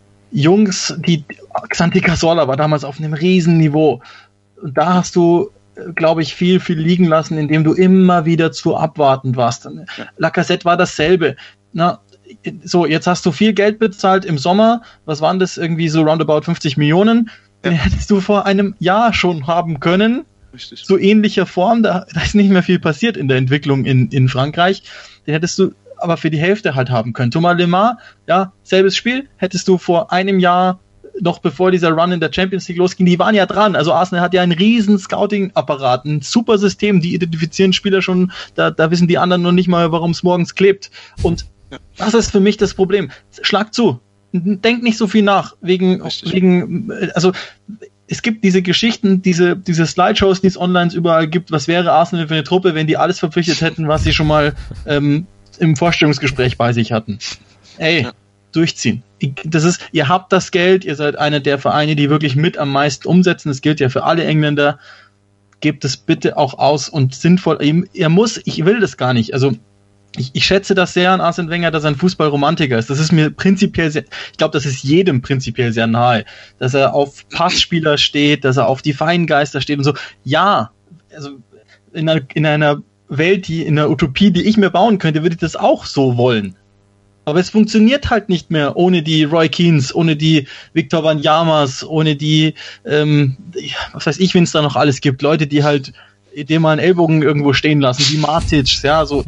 Jungs, die Xanthi Cazorla war damals auf einem riesen Niveau. Und da hast du, glaube ich, viel, viel liegen lassen, indem du immer wieder zu abwartend warst. Ja. Lacazette war dasselbe. Na, so, jetzt hast du viel Geld bezahlt im Sommer. Was waren das? Irgendwie so roundabout fünfzig Millionen. Den ja. hättest du vor einem Jahr schon haben können. Richtig. So ähnlicher Form, da, da ist nicht mehr viel passiert in der Entwicklung in, in Frankreich. Den hättest du aber für die Hälfte halt haben können. Thomas Lemar, ja, selbes Spiel, hättest du vor einem Jahr, noch bevor dieser Run in der Champions League losging, die waren ja dran. Also Arsenal hat ja einen riesen Scouting-Apparat, ein super System, die identifizieren Spieler schon, da, da wissen die anderen noch nicht mal, warum es morgens klebt. Und ja. das ist für mich das Problem. Schlag zu. Denk nicht so viel nach, wegen, wegen, also es gibt diese Geschichten, diese, diese Slideshows, die es online überall gibt, was wäre Arsenal für eine Truppe, wenn die alles verpflichtet hätten, was sie schon mal ähm, im Vorstellungsgespräch bei sich hatten. Ey, ja. durchziehen. Das ist, ihr habt das Geld, ihr seid einer der Vereine, die wirklich mit am meisten umsetzen, das gilt ja für alle Engländer, gebt es bitte auch aus und sinnvoll, er muss, ich will das gar nicht, also Ich, ich schätze das sehr an Arsene Wenger, dass er ein Fußballromantiker ist. Das ist mir prinzipiell sehr, ich glaube, das ist jedem prinzipiell sehr nahe, dass er auf Passspieler steht, dass er auf die Feingeister steht und so. Ja, also in einer, in einer Welt, die in einer Utopie, die ich mir bauen könnte, würde ich das auch so wollen. Aber es funktioniert halt nicht mehr ohne die Roy Keanes, ohne die Victor Wanyama's, ohne die, ähm, was weiß ich, wen es da noch alles gibt. Leute, die halt dir mal einen Ellbogen irgendwo stehen lassen, wie Matic, ja, so.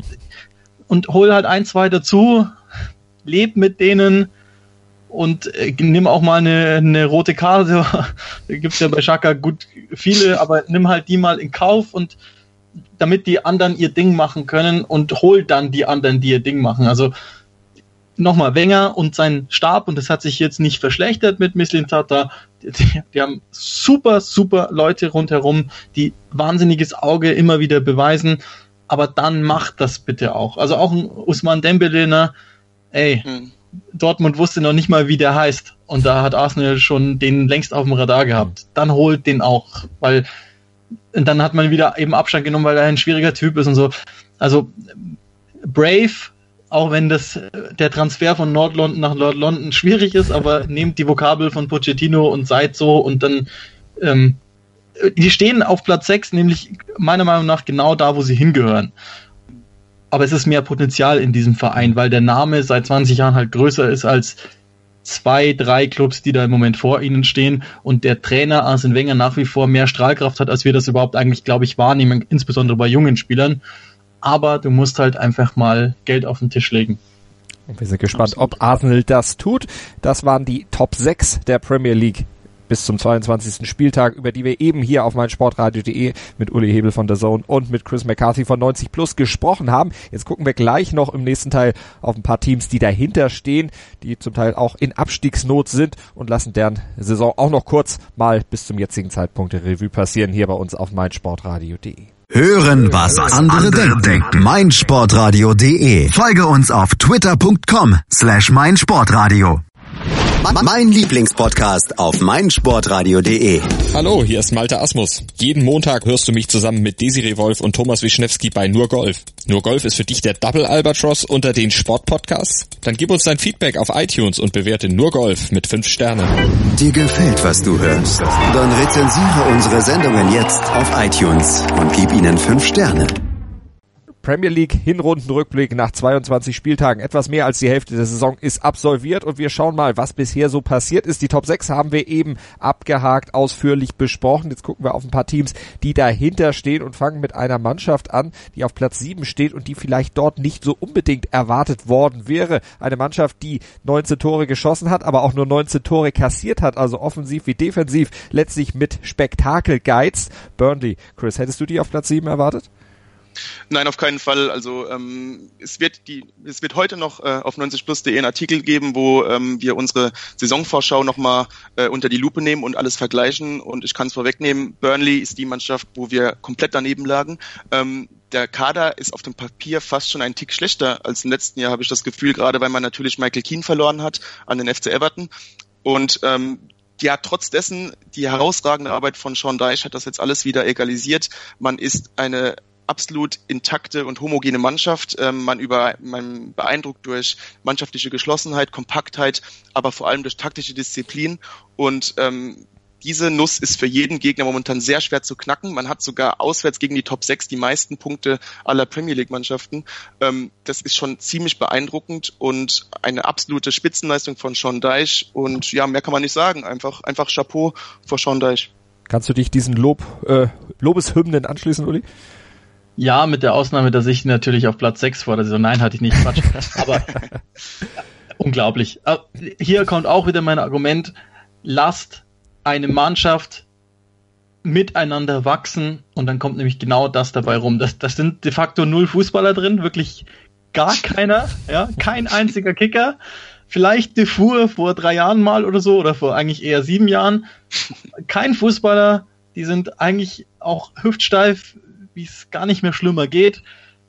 Und hol halt ein, zwei dazu, leb mit denen und äh, nimm auch mal eine, eine rote Karte. Da gibt's ja bei Xhaka gut viele, aber nimm halt die mal in Kauf und damit die anderen ihr Ding machen können und hol dann die anderen, die ihr Ding machen. Also nochmal, Wenger und sein Stab, und das hat sich jetzt nicht verschlechtert mit Mislintat, die, die haben super, super Leute rundherum, die wahnsinniges Auge immer wieder beweisen. Aber dann macht das bitte auch. Also auch ein Ousmane Dembélé, ne? Ey, hm. Dortmund wusste noch nicht mal, wie der heißt. Und da hat Arsenal schon den längst auf dem Radar gehabt. Dann holt den auch. Weil und dann hat man wieder eben Abstand genommen, weil er ein schwieriger Typ ist und so. Also brave, auch wenn das der Transfer von Nord-London nach Nord-London schwierig ist, aber nehmt die Vokabel von Pochettino und seid so und dann ähm, die stehen auf Platz sechs, nämlich meiner Meinung nach genau da, wo sie hingehören. Aber es ist mehr Potenzial in diesem Verein, weil der Name seit zwanzig Jahren halt größer ist als zwei, drei Clubs, die da im Moment vor ihnen stehen und der Trainer Arsene Wenger nach wie vor mehr Strahlkraft hat, als wir das überhaupt eigentlich, glaube ich, wahrnehmen, insbesondere bei jungen Spielern. aber du musst halt einfach mal Geld auf den Tisch legen. Und wir sind gespannt, ob Arsenal das tut. Das waren die Top sechs der Premier League bis zum zweiundzwanzigsten Spieltag, über die wir eben hier auf meinsportradio punkt de mit Uli Hebel von The Zone und mit Chris McCarthy von neunzig plus gesprochen haben. Jetzt gucken wir gleich noch im nächsten Teil auf ein paar Teams, die dahinter stehen, die zum Teil auch in Abstiegsnot sind, und lassen deren Saison auch noch kurz mal bis zum jetzigen Zeitpunkt der Revue passieren, hier bei uns auf meinsportradio punkt de. Hören, was andere denken. meinsportradio punkt de. Folge uns auf twitter punkt com slash meinsportradio. Mein Lieblingspodcast auf meinsportradio punkt de. Hallo, hier ist Malte Asmus. Jeden Montag hörst du mich zusammen mit Desiree Wolf und Thomas Wischnewski bei Nur Golf. Nur Golf ist für dich der Double Albatross unter den Sportpodcasts? Dann gib uns dein Feedback auf iTunes und bewerte Nur Golf mit fünf Sternen. Dir gefällt, was du hörst? Dann rezensiere unsere Sendungen jetzt auf iTunes und gib ihnen fünf Sterne. Premier League Hinrundenrückblick nach zweiundzwanzig Spieltagen. Etwas mehr als die Hälfte der Saison ist absolviert und wir schauen mal, was bisher so passiert ist. Die Top sechs haben wir eben abgehakt, ausführlich besprochen. Jetzt gucken wir auf ein paar Teams, die dahinter stehen, und fangen mit einer Mannschaft an, die auf Platz sieben steht und die vielleicht dort nicht so unbedingt erwartet worden wäre. Eine Mannschaft, die neunzehn Tore geschossen hat, aber auch nur neunzehn Tore kassiert hat, also offensiv wie defensiv, letztlich mit Spektakel geizt. Burnley. Chris, hättest du die auf Platz sieben erwartet? Nein, auf keinen Fall. Also ähm, es wird die, es wird heute noch äh, auf neunzig plus punkt de einen Artikel geben, wo ähm, wir unsere Saisonvorschau nochmal äh, unter die Lupe nehmen und alles vergleichen. Und ich kann es vorwegnehmen, Burnley ist die Mannschaft, wo wir komplett daneben lagen. Ähm, der Kader ist auf dem Papier fast schon einen Tick schlechter als im letzten Jahr, habe ich das Gefühl, gerade weil man natürlich Michael Keane verloren hat an den F C Everton. Und ähm, ja, trotz dessen, die herausragende Arbeit von Sean Dyche hat das jetzt alles wieder egalisiert. Man ist eine absolut intakte und homogene Mannschaft. Ähm, man über man beeindruckt durch mannschaftliche Geschlossenheit, Kompaktheit, aber vor allem durch taktische Disziplin. Und ähm, diese Nuss ist für jeden Gegner momentan sehr schwer zu knacken. Man hat sogar auswärts gegen die Top sechs die meisten Punkte aller Premier League Mannschaften. Ähm, das ist schon ziemlich beeindruckend und eine absolute Spitzenleistung von Sean Dyche. Und ja, mehr kann man nicht sagen. Einfach, einfach Chapeau vor Sean Dyche. Kannst du dich diesen Lob, äh, Lobeshymnen anschließen, Uli? Ja, mit der Ausnahme, dass ich natürlich auf Platz sechs vor der Saison, nein, hatte ich nicht, Quatsch, aber unglaublich. Hier kommt auch wieder mein Argument, lasst eine Mannschaft miteinander wachsen und dann kommt nämlich genau das dabei rum. Das, das sind de facto null Fußballer drin, wirklich gar keiner, ja, kein einziger Kicker. Vielleicht Defour vor drei Jahren mal oder so, oder vor eigentlich eher sieben Jahren. Kein Fußballer, die sind eigentlich auch hüftsteif, wie es gar nicht mehr schlimmer geht.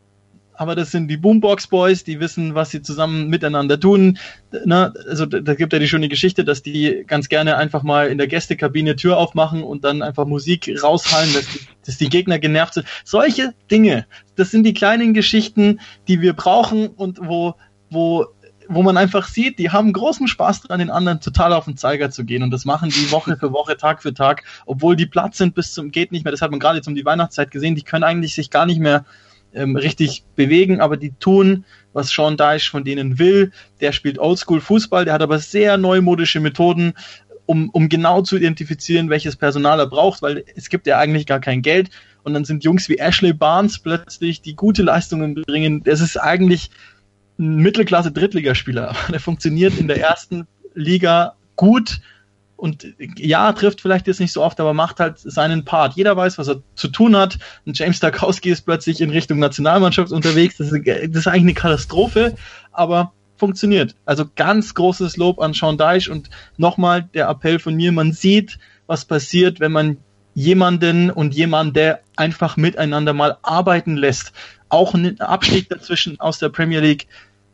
Aber das sind die Boombox Boys, die wissen, was sie zusammen miteinander tun. Na, also da, da gibt ja die schöne Geschichte, dass die ganz gerne einfach mal in der Gästekabine Tür aufmachen und dann einfach Musik raushallen, dass die, dass die Gegner genervt sind. Solche Dinge, das sind die kleinen Geschichten, die wir brauchen und wo, wo, wo man einfach sieht, die haben großen Spaß dran, den anderen total auf den Zeiger zu gehen. Und das machen die Woche für Woche, Tag für Tag, obwohl die platt sind bis zum geht nicht mehr. Das hat man gerade jetzt um die Weihnachtszeit gesehen. Die können eigentlich sich gar nicht mehr ähm, richtig bewegen, aber die tun, was Sean Dyche von denen will. Der spielt Oldschool-Fußball, der hat aber sehr neumodische Methoden, um, um genau zu identifizieren, welches Personal er braucht, weil es gibt ja eigentlich gar kein Geld. Und dann sind Jungs wie Ashley Barnes plötzlich, die gute Leistungen bringen. Das ist eigentlich ein Mittelklasse-Drittligaspieler, aber der funktioniert in der ersten Liga gut und ja, trifft vielleicht jetzt nicht so oft, aber macht halt seinen Part. Jeder weiß, was er zu tun hat. Und James Tarkowski ist plötzlich in Richtung Nationalmannschaft unterwegs. Das ist, das ist eigentlich eine Katastrophe, aber funktioniert. Also ganz großes Lob an Sean Dyche und nochmal der Appell von mir, man sieht, was passiert, wenn man jemanden und jemanden einfach miteinander mal arbeiten lässt. Auch ein Abstieg dazwischen aus der Premier League,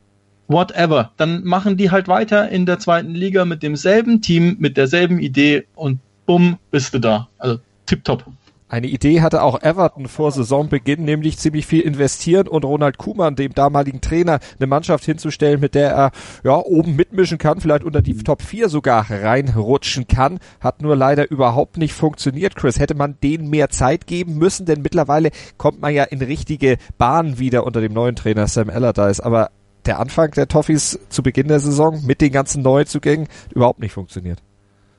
whatever. Dann machen die halt weiter in der zweiten Liga mit demselben Team, mit derselben Idee und bumm, bist du da. Also tipptopp. Eine Idee hatte auch Everton vor Saisonbeginn, nämlich ziemlich viel investieren und Ronald Koeman, dem damaligen Trainer, eine Mannschaft hinzustellen, mit der er ja oben mitmischen kann, vielleicht unter die Top vier sogar reinrutschen kann. Hat nur leider überhaupt nicht funktioniert, Chris. Hätte man denen mehr Zeit geben müssen, denn mittlerweile kommt man ja in richtige Bahnen wieder unter dem neuen Trainer Sam Allardyce. Aber der Anfang der Toffees zu Beginn der Saison mit den ganzen Neuzugängen überhaupt nicht funktioniert.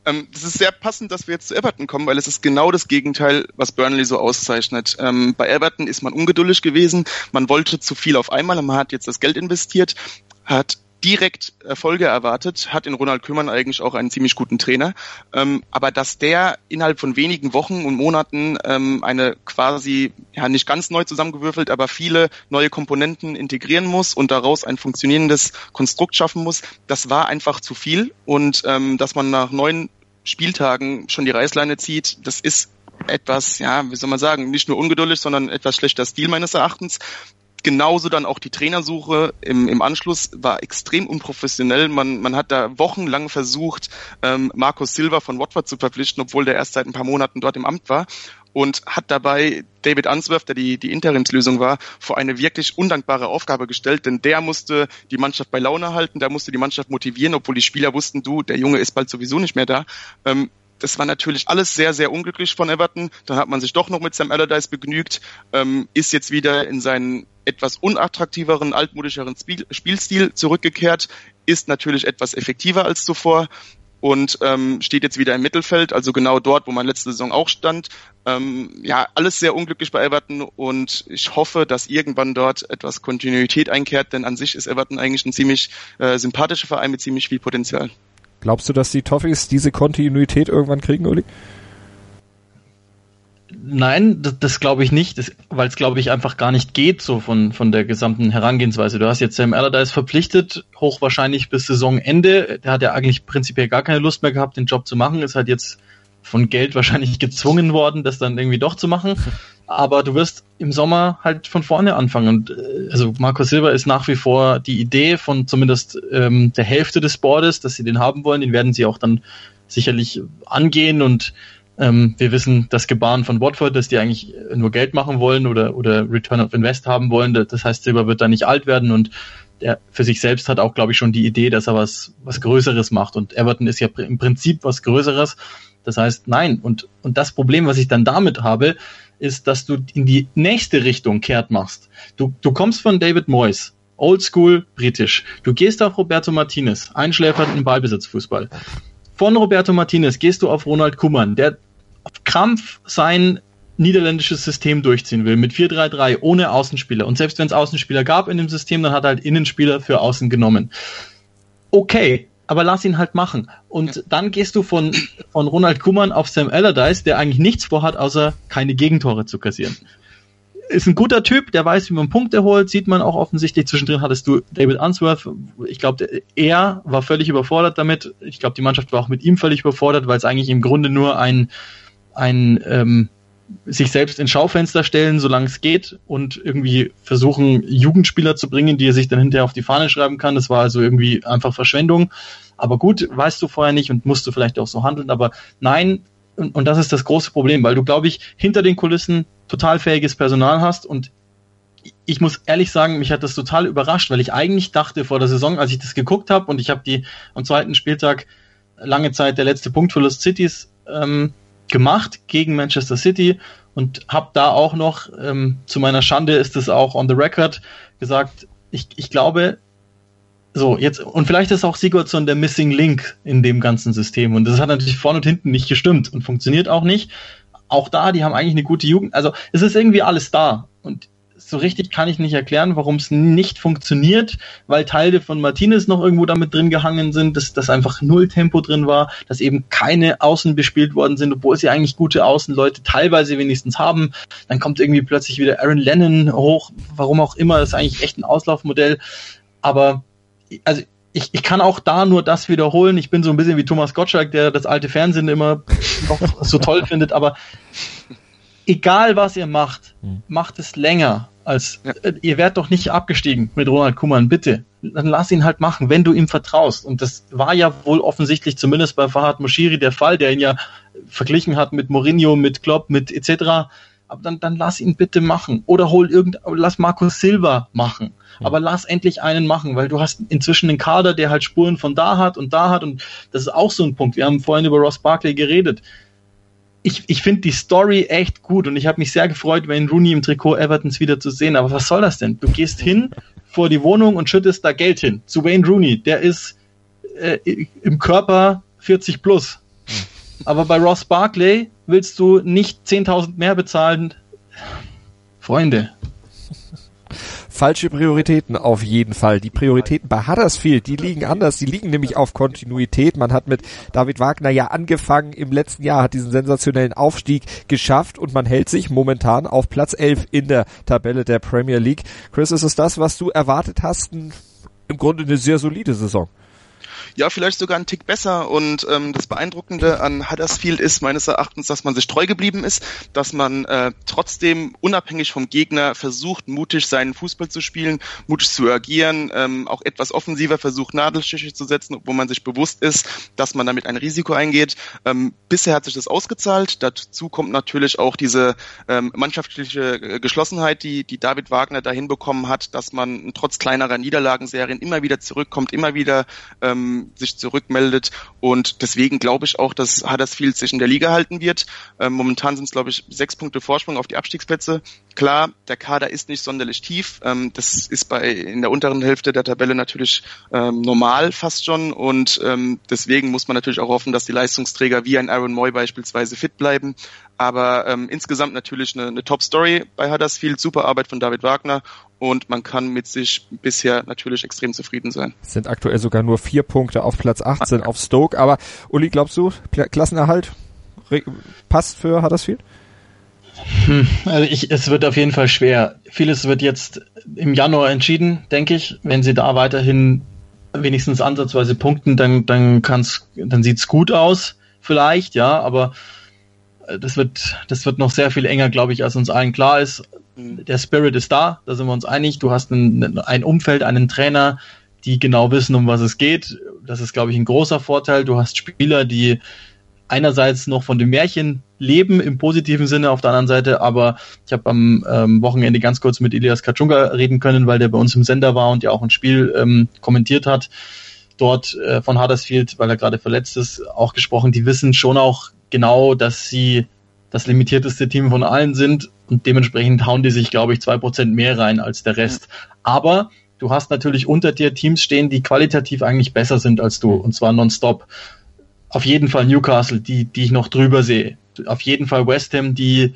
Ähm, das ist sehr passend, dass wir jetzt zu Everton kommen, weil es ist genau das Gegenteil, was Burnley so auszeichnet. Ähm, bei Everton ist man ungeduldig gewesen, man wollte zu viel auf einmal, man hat jetzt das Geld investiert, hat direkt Erfolge erwartet, hat in Ronald Koeman eigentlich auch einen ziemlich guten Trainer, ähm, aber dass der innerhalb von wenigen Wochen und Monaten ähm, eine quasi, ja nicht ganz neu zusammengewürfelt, aber viele neue Komponenten integrieren muss und daraus ein funktionierendes Konstrukt schaffen muss, das war einfach zu viel und ähm, dass man nach neun Spieltagen schon die Reißleine zieht, das ist etwas, ja, wie soll man sagen, nicht nur ungeduldig, sondern etwas schlechter Stil meines Erachtens. Genauso dann auch die Trainersuche im, im Anschluss war extrem unprofessionell. Man, man hat da wochenlang versucht, ähm, Marco Silva von Watford zu verpflichten, obwohl der erst seit ein paar Monaten dort im Amt war und hat dabei David Unsworth, der die, die Interimslösung war, vor eine wirklich undankbare Aufgabe gestellt, denn der musste die Mannschaft bei Laune halten, der musste die Mannschaft motivieren, obwohl die Spieler wussten, du, der Junge ist bald sowieso nicht mehr da. Ähm, Das war natürlich alles sehr, sehr unglücklich von Everton. Dann hat man sich doch noch mit Sam Allardyce begnügt, ähm, ist jetzt wieder in seinen etwas unattraktiveren, altmodischeren Spiel- Spielstil zurückgekehrt, ist natürlich etwas effektiver als zuvor und ähm, steht jetzt wieder im Mittelfeld, also genau dort, wo man letzte Saison auch stand. Ähm, ja, alles sehr unglücklich bei Everton und ich hoffe, dass irgendwann dort etwas Kontinuität einkehrt, denn an sich ist Everton eigentlich ein ziemlich äh, sympathischer Verein mit ziemlich viel Potenzial. Glaubst du, dass die Toffees diese Kontinuität irgendwann kriegen, Uli? Nein, das, das glaube ich nicht, weil es, glaube ich, einfach gar nicht geht, so von, von der gesamten Herangehensweise. Du hast jetzt Sam Allardyce verpflichtet, hochwahrscheinlich bis Saisonende. Der hat ja eigentlich prinzipiell gar keine Lust mehr gehabt, den Job zu machen. Ist halt jetzt von Geld wahrscheinlich gezwungen worden, das dann irgendwie doch zu machen. Aber du wirst im Sommer halt von vorne anfangen. Und also Marco Silva ist nach wie vor die Idee von zumindest ähm, der Hälfte des Boards, dass sie den haben wollen. Den werden sie auch dann sicherlich angehen. Und ähm, wir wissen das Gebaren von Watford, dass die eigentlich nur Geld machen wollen oder oder Return of Invest haben wollen. Das heißt, Silva wird da nicht alt werden und der für sich selbst hat auch, glaube ich, schon die Idee, dass er was was Größeres macht. Und Everton ist ja im Prinzip was Größeres. Das heißt, nein. Und und das Problem, was ich dann damit habe, ist, dass du in die nächste Richtung kehrt machst. Du, du kommst von David Moyes, oldschool britisch. Du gehst auf Roberto Martinez, einschläfernden Ballbesitzfußball. Von Roberto Martinez gehst du auf Ronald Koeman, der auf Krampf sein niederländisches System durchziehen will, mit vier drei drei, ohne Außenspieler. Und selbst wenn es Außenspieler gab in dem System, dann hat er halt Innenspieler für Außen genommen. Okay, aber lass ihn halt machen. Und dann gehst du von, von Ronald Koeman auf Sam Allardyce, der eigentlich nichts vorhat, außer keine Gegentore zu kassieren. Ist ein guter Typ, der weiß, wie man Punkte holt, sieht man auch offensichtlich. Zwischendrin hattest du David Unsworth. Ich glaube, er war völlig überfordert damit. Ich glaube, die Mannschaft war auch mit ihm völlig überfordert, weil es eigentlich im Grunde nur ein, ein ähm, sich selbst ins Schaufenster stellen, solange es geht, und irgendwie versuchen, Jugendspieler zu bringen, die er sich dann hinterher auf die Fahne schreiben kann. Das war also irgendwie einfach Verschwendung. Aber gut, weißt du vorher nicht und musst du vielleicht auch so handeln. Aber nein, und, und das ist das große Problem, weil du, glaube ich, hinter den Kulissen total fähiges Personal hast. Und ich muss ehrlich sagen, mich hat das total überrascht, weil ich eigentlich dachte vor der Saison, als ich das geguckt habe, und ich habe die am zweiten Spieltag lange Zeit der letzte Punktverlust Citys ähm, gemacht gegen Manchester City und habe da auch noch, ähm, zu meiner Schande ist es auch on the record, gesagt, ich, ich glaube, so jetzt, und vielleicht ist auch Sigurdsson der Missing Link in dem ganzen System, und das hat natürlich vorne und hinten nicht gestimmt und funktioniert auch nicht. Auch da, die haben eigentlich eine gute Jugend, also es ist irgendwie alles da, und so richtig kann ich nicht erklären, warum es nicht funktioniert, weil Teile von Martinez noch irgendwo damit drin gehangen sind, dass das einfach null Tempo drin war, dass eben keine Außen bespielt worden sind, obwohl sie eigentlich gute Außenleute teilweise wenigstens haben. Dann kommt irgendwie plötzlich wieder Aaron Lennon hoch, warum auch immer, das ist eigentlich echt ein Auslaufmodell. Aber also ich, ich kann auch da nur das wiederholen. Ich bin so ein bisschen wie Thomas Gottschalk, der das alte Fernsehen immer noch so toll findet, aber egal was ihr macht, macht es länger. Als ja. äh, ihr werdet doch nicht abgestiegen mit Ronald Koeman, bitte. Dann lass ihn halt machen, wenn du ihm vertraust. Und das war ja wohl offensichtlich zumindest bei Farhad Moshiri der Fall, der ihn ja verglichen hat mit Mourinho, mit Klopp, mit et cetera. Aber dann, dann lass ihn bitte machen. Oder hol irgend, lass Marco Silva machen. Ja. Aber lass endlich einen machen, weil du hast inzwischen einen Kader, der halt Spuren von da hat und da hat. Und das ist auch so ein Punkt. Wir haben vorhin über Ross Barkley geredet. Ich, ich finde die Story echt gut, und ich habe mich sehr gefreut, Wayne Rooney im Trikot Evertons wieder zu sehen. Aber was soll das denn? Du gehst hin vor die Wohnung und schüttest da Geld hin. Zu Wayne Rooney, der ist äh, im Körper vierzig plus. aber bei Ross Barkley willst du nicht zehntausend mehr bezahlen. Freunde. Falsche Prioritäten auf jeden Fall. Die Prioritäten bei Huddersfield, die liegen anders. Die liegen nämlich auf Kontinuität. Man hat mit David Wagner ja angefangen im letzten Jahr, hat diesen sensationellen Aufstieg geschafft und man hält sich momentan auf Platz elf in der Tabelle der Premier League. Chris, ist es das, was du erwartet hast? Im Grunde eine sehr solide Saison. Ja, vielleicht sogar einen Tick besser und ähm, das Beeindruckende an Huddersfield ist meines Erachtens, dass man sich treu geblieben ist, dass man äh, trotzdem unabhängig vom Gegner versucht, mutig seinen Fußball zu spielen, mutig zu agieren, ähm, auch etwas offensiver versucht, Nadelstiche zu setzen, obwohl man sich bewusst ist, dass man damit ein Risiko eingeht. Ähm, bisher hat sich das ausgezahlt. Dazu kommt natürlich auch diese ähm, mannschaftliche Geschlossenheit, die, die David Wagner da hinbekommen hat, dass man trotz kleinerer Niederlagenserien immer wieder zurückkommt, immer wieder ähm, sich zurückmeldet und deswegen glaube ich auch, dass Huddersfield sich in der Liga halten wird. Ähm, momentan sind es, glaube ich, sechs Punkte Vorsprung auf die Abstiegsplätze. Klar, der Kader ist nicht sonderlich tief. Ähm, das ist bei in der unteren Hälfte der Tabelle natürlich ähm, normal fast schon und ähm, deswegen muss man natürlich auch hoffen, dass die Leistungsträger wie ein Aaron Moy beispielsweise fit bleiben. Aber ähm, insgesamt natürlich eine, eine Top-Story bei Huddersfield, super Arbeit von David Wagner und man kann mit sich bisher natürlich extrem zufrieden sein. Es sind aktuell sogar nur vier Punkte auf Platz achtzehn auf Stoke, aber Uli, glaubst du, Klassenerhalt passt für Huddersfield? Hm, also ich, es wird auf jeden Fall schwer. Vieles wird jetzt im Januar entschieden, denke ich. Wenn sie da weiterhin wenigstens ansatzweise punkten, dann, dann kann's, dann sieht's gut aus, vielleicht, ja, aber das wird, das wird noch sehr viel enger, glaube ich, als uns allen klar ist. Der Spirit ist da, da sind wir uns einig. Du hast ein, ein Umfeld, einen Trainer, die genau wissen, um was es geht. Das ist, glaube ich, ein großer Vorteil. Du hast Spieler, die einerseits noch von dem Märchen leben, im positiven Sinne, auf der anderen Seite, aber ich habe am ähm, Wochenende ganz kurz mit Ilias Kachunga reden können, weil der bei uns im Sender war und ja auch ein Spiel ähm, kommentiert hat, dort äh, von Huddersfield, weil er gerade verletzt ist, auch gesprochen. Die wissen schon auch genau, dass sie das limitierteste Team von allen sind und dementsprechend hauen die sich, glaube ich, zwei Prozent mehr rein als der Rest. Aber du hast natürlich unter dir Teams stehen, die qualitativ eigentlich besser sind als du, und zwar nonstop. Auf jeden Fall Newcastle, die, die ich noch drüber sehe. Auf jeden Fall West Ham, die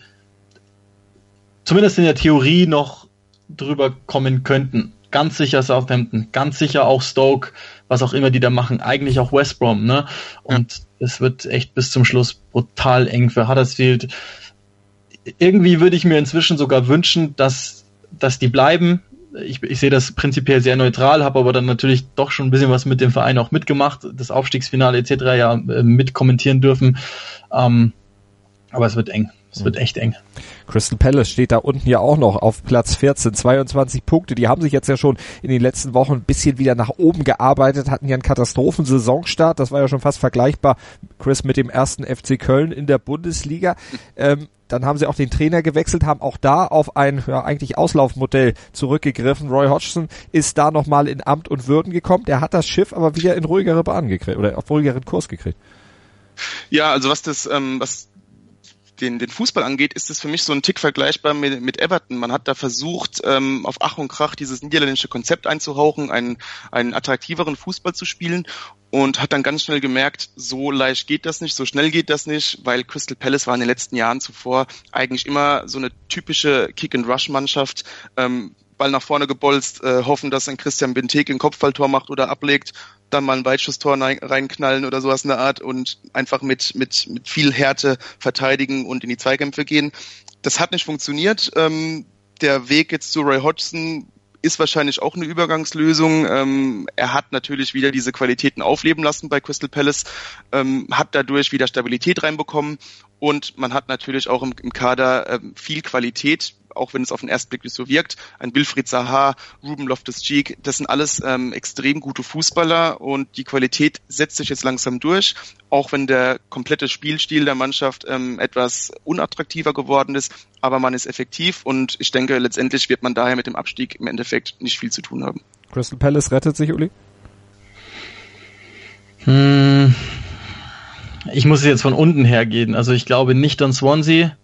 zumindest in der Theorie noch drüber kommen könnten. Ganz sicher Southampton, ganz sicher auch Stoke, was auch immer die da machen. Eigentlich auch West Brom, ne? Und es wird echt bis zum Schluss brutal eng für Huddersfield. Irgendwie würde ich mir inzwischen sogar wünschen, dass, dass die bleiben. Ich, ich sehe das prinzipiell sehr neutral, habe aber dann natürlich doch schon ein bisschen was mit dem Verein auch mitgemacht, das Aufstiegsfinale et cetera ja äh, mit kommentieren dürfen. Ähm, aber es wird eng. Es wird echt eng. Crystal Palace steht da unten ja auch noch auf Platz vierzehn, zweiundzwanzig Punkte. Die haben sich jetzt ja schon in den letzten Wochen ein bisschen wieder nach oben gearbeitet, hatten ja einen Katastrophensaisonstart. Das war ja schon fast vergleichbar, Chris, mit dem ersten F C Köln in der Bundesliga. Ähm, dann haben sie auch den Trainer gewechselt, haben auch da auf ein ja, eigentlich Auslaufmodell zurückgegriffen. Roy Hodgson ist da nochmal in Amt und Würden gekommen. Der hat das Schiff aber wieder in ruhigere Bahn gekriegt oder auf ruhigeren Kurs gekriegt. Ja, also was das, ähm, was Den, den Fußball angeht, ist es für mich so ein Tick vergleichbar mit, mit Everton. Man hat da versucht, ähm, auf Ach und Krach dieses niederländische Konzept einzuhauchen, einen, einen attraktiveren Fußball zu spielen und hat dann ganz schnell gemerkt, so leicht geht das nicht, so schnell geht das nicht, weil Crystal Palace war in den letzten Jahren zuvor eigentlich immer so eine typische Kick-and-Rush-Mannschaft, ähm, Ball nach vorne gebolzt, äh, hoffen, dass ein Christian Benteke ein Kopfballtor macht oder ablegt, dann mal ein Weitschusstor reinknallen oder sowas in der Art und einfach mit mit mit viel Härte verteidigen und in die Zweikämpfe gehen. Das hat nicht funktioniert. Ähm, der Weg jetzt zu Roy Hodgson ist wahrscheinlich auch eine Übergangslösung. Ähm, er hat natürlich wieder diese Qualitäten aufleben lassen bei Crystal Palace, ähm, hat dadurch wieder Stabilität reinbekommen und man hat natürlich auch im, im Kader ähm, viel Qualität, auch wenn es auf den ersten Blick nicht so wirkt. Ein Wilfried Zaha, Ruben Loftus-Cheek, das sind alles ähm, extrem gute Fußballer und die Qualität setzt sich jetzt langsam durch, auch wenn der komplette Spielstil der Mannschaft ähm, etwas unattraktiver geworden ist, aber man ist effektiv und ich denke, letztendlich wird man daher mit dem Abstieg im Endeffekt nicht viel zu tun haben. Crystal Palace rettet sich, Uli? Hm, ich muss jetzt von unten her gehen. Also ich glaube nicht an Swansea.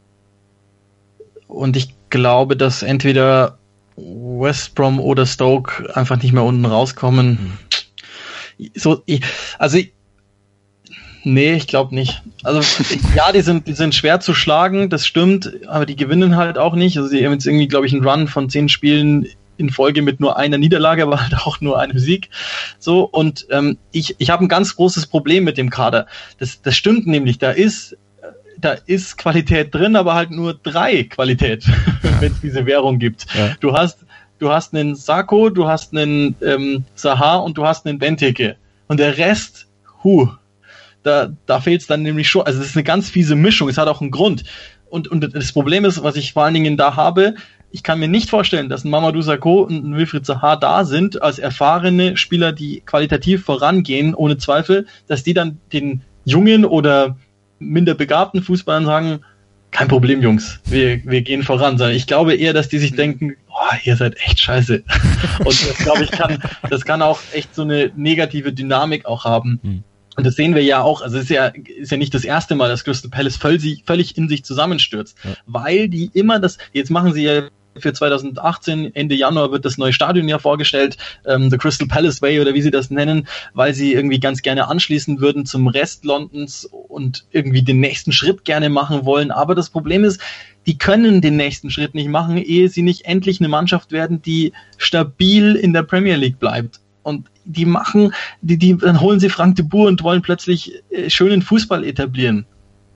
Und ich glaube, dass entweder West Brom oder Stoke einfach nicht mehr unten rauskommen. Mhm. So, ich, also ich, Nee, ich glaube nicht. Also ja, die sind, die sind schwer zu schlagen, das stimmt, aber die gewinnen halt auch nicht. Also die haben jetzt irgendwie, glaube ich, einen Run von zehn Spielen in Folge mit nur einer Niederlage, aber halt auch nur einem Sieg. So, und ähm, ich, ich habe ein ganz großes Problem mit dem Kader. Das, das stimmt nämlich, da ist, da ist Qualität drin, aber halt nur drei Qualität, wenn es diese Währung gibt. Ja. Du hast, du hast einen Sakho, du hast einen ähm, Zaha und du hast einen Benteke. Und der Rest, huh, da, da fehlt es dann nämlich schon. Also es ist eine ganz fiese Mischung, es hat auch einen Grund. Und, und das Problem ist, was ich vor allen Dingen da habe, ich kann mir nicht vorstellen, dass ein Mamadou Sakho und ein Wilfried Zaha da sind, als erfahrene Spieler, die qualitativ vorangehen, ohne Zweifel, dass die dann den jungen oder minder begabten Fußballern sagen, kein Problem, Jungs, wir, wir gehen voran. Sondern ich glaube eher, dass die sich denken, oh, ihr seid echt scheiße. Und das, glaube ich, kann, das kann auch echt so eine negative Dynamik auch haben. Mhm. Und das sehen wir ja auch, also es ist ja, ist ja nicht das erste Mal, dass Crystal Palace völlig, völlig in sich zusammenstürzt, ja. Weil die immer das, jetzt machen sie ja für zwanzig achtzehn, Ende Januar wird das neue Stadion ja vorgestellt, ähm, The Crystal Palace Way oder wie sie das nennen, weil sie irgendwie ganz gerne anschließen würden zum Rest Londons und irgendwie den nächsten Schritt gerne machen wollen. Aber das Problem ist, die können den nächsten Schritt nicht machen, ehe sie nicht endlich eine Mannschaft werden, die stabil in der Premier League bleibt. Und die machen, die, die, dann holen sie Frank de Boer und wollen plötzlich äh, schönen Fußball etablieren.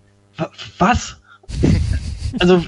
Was? Also,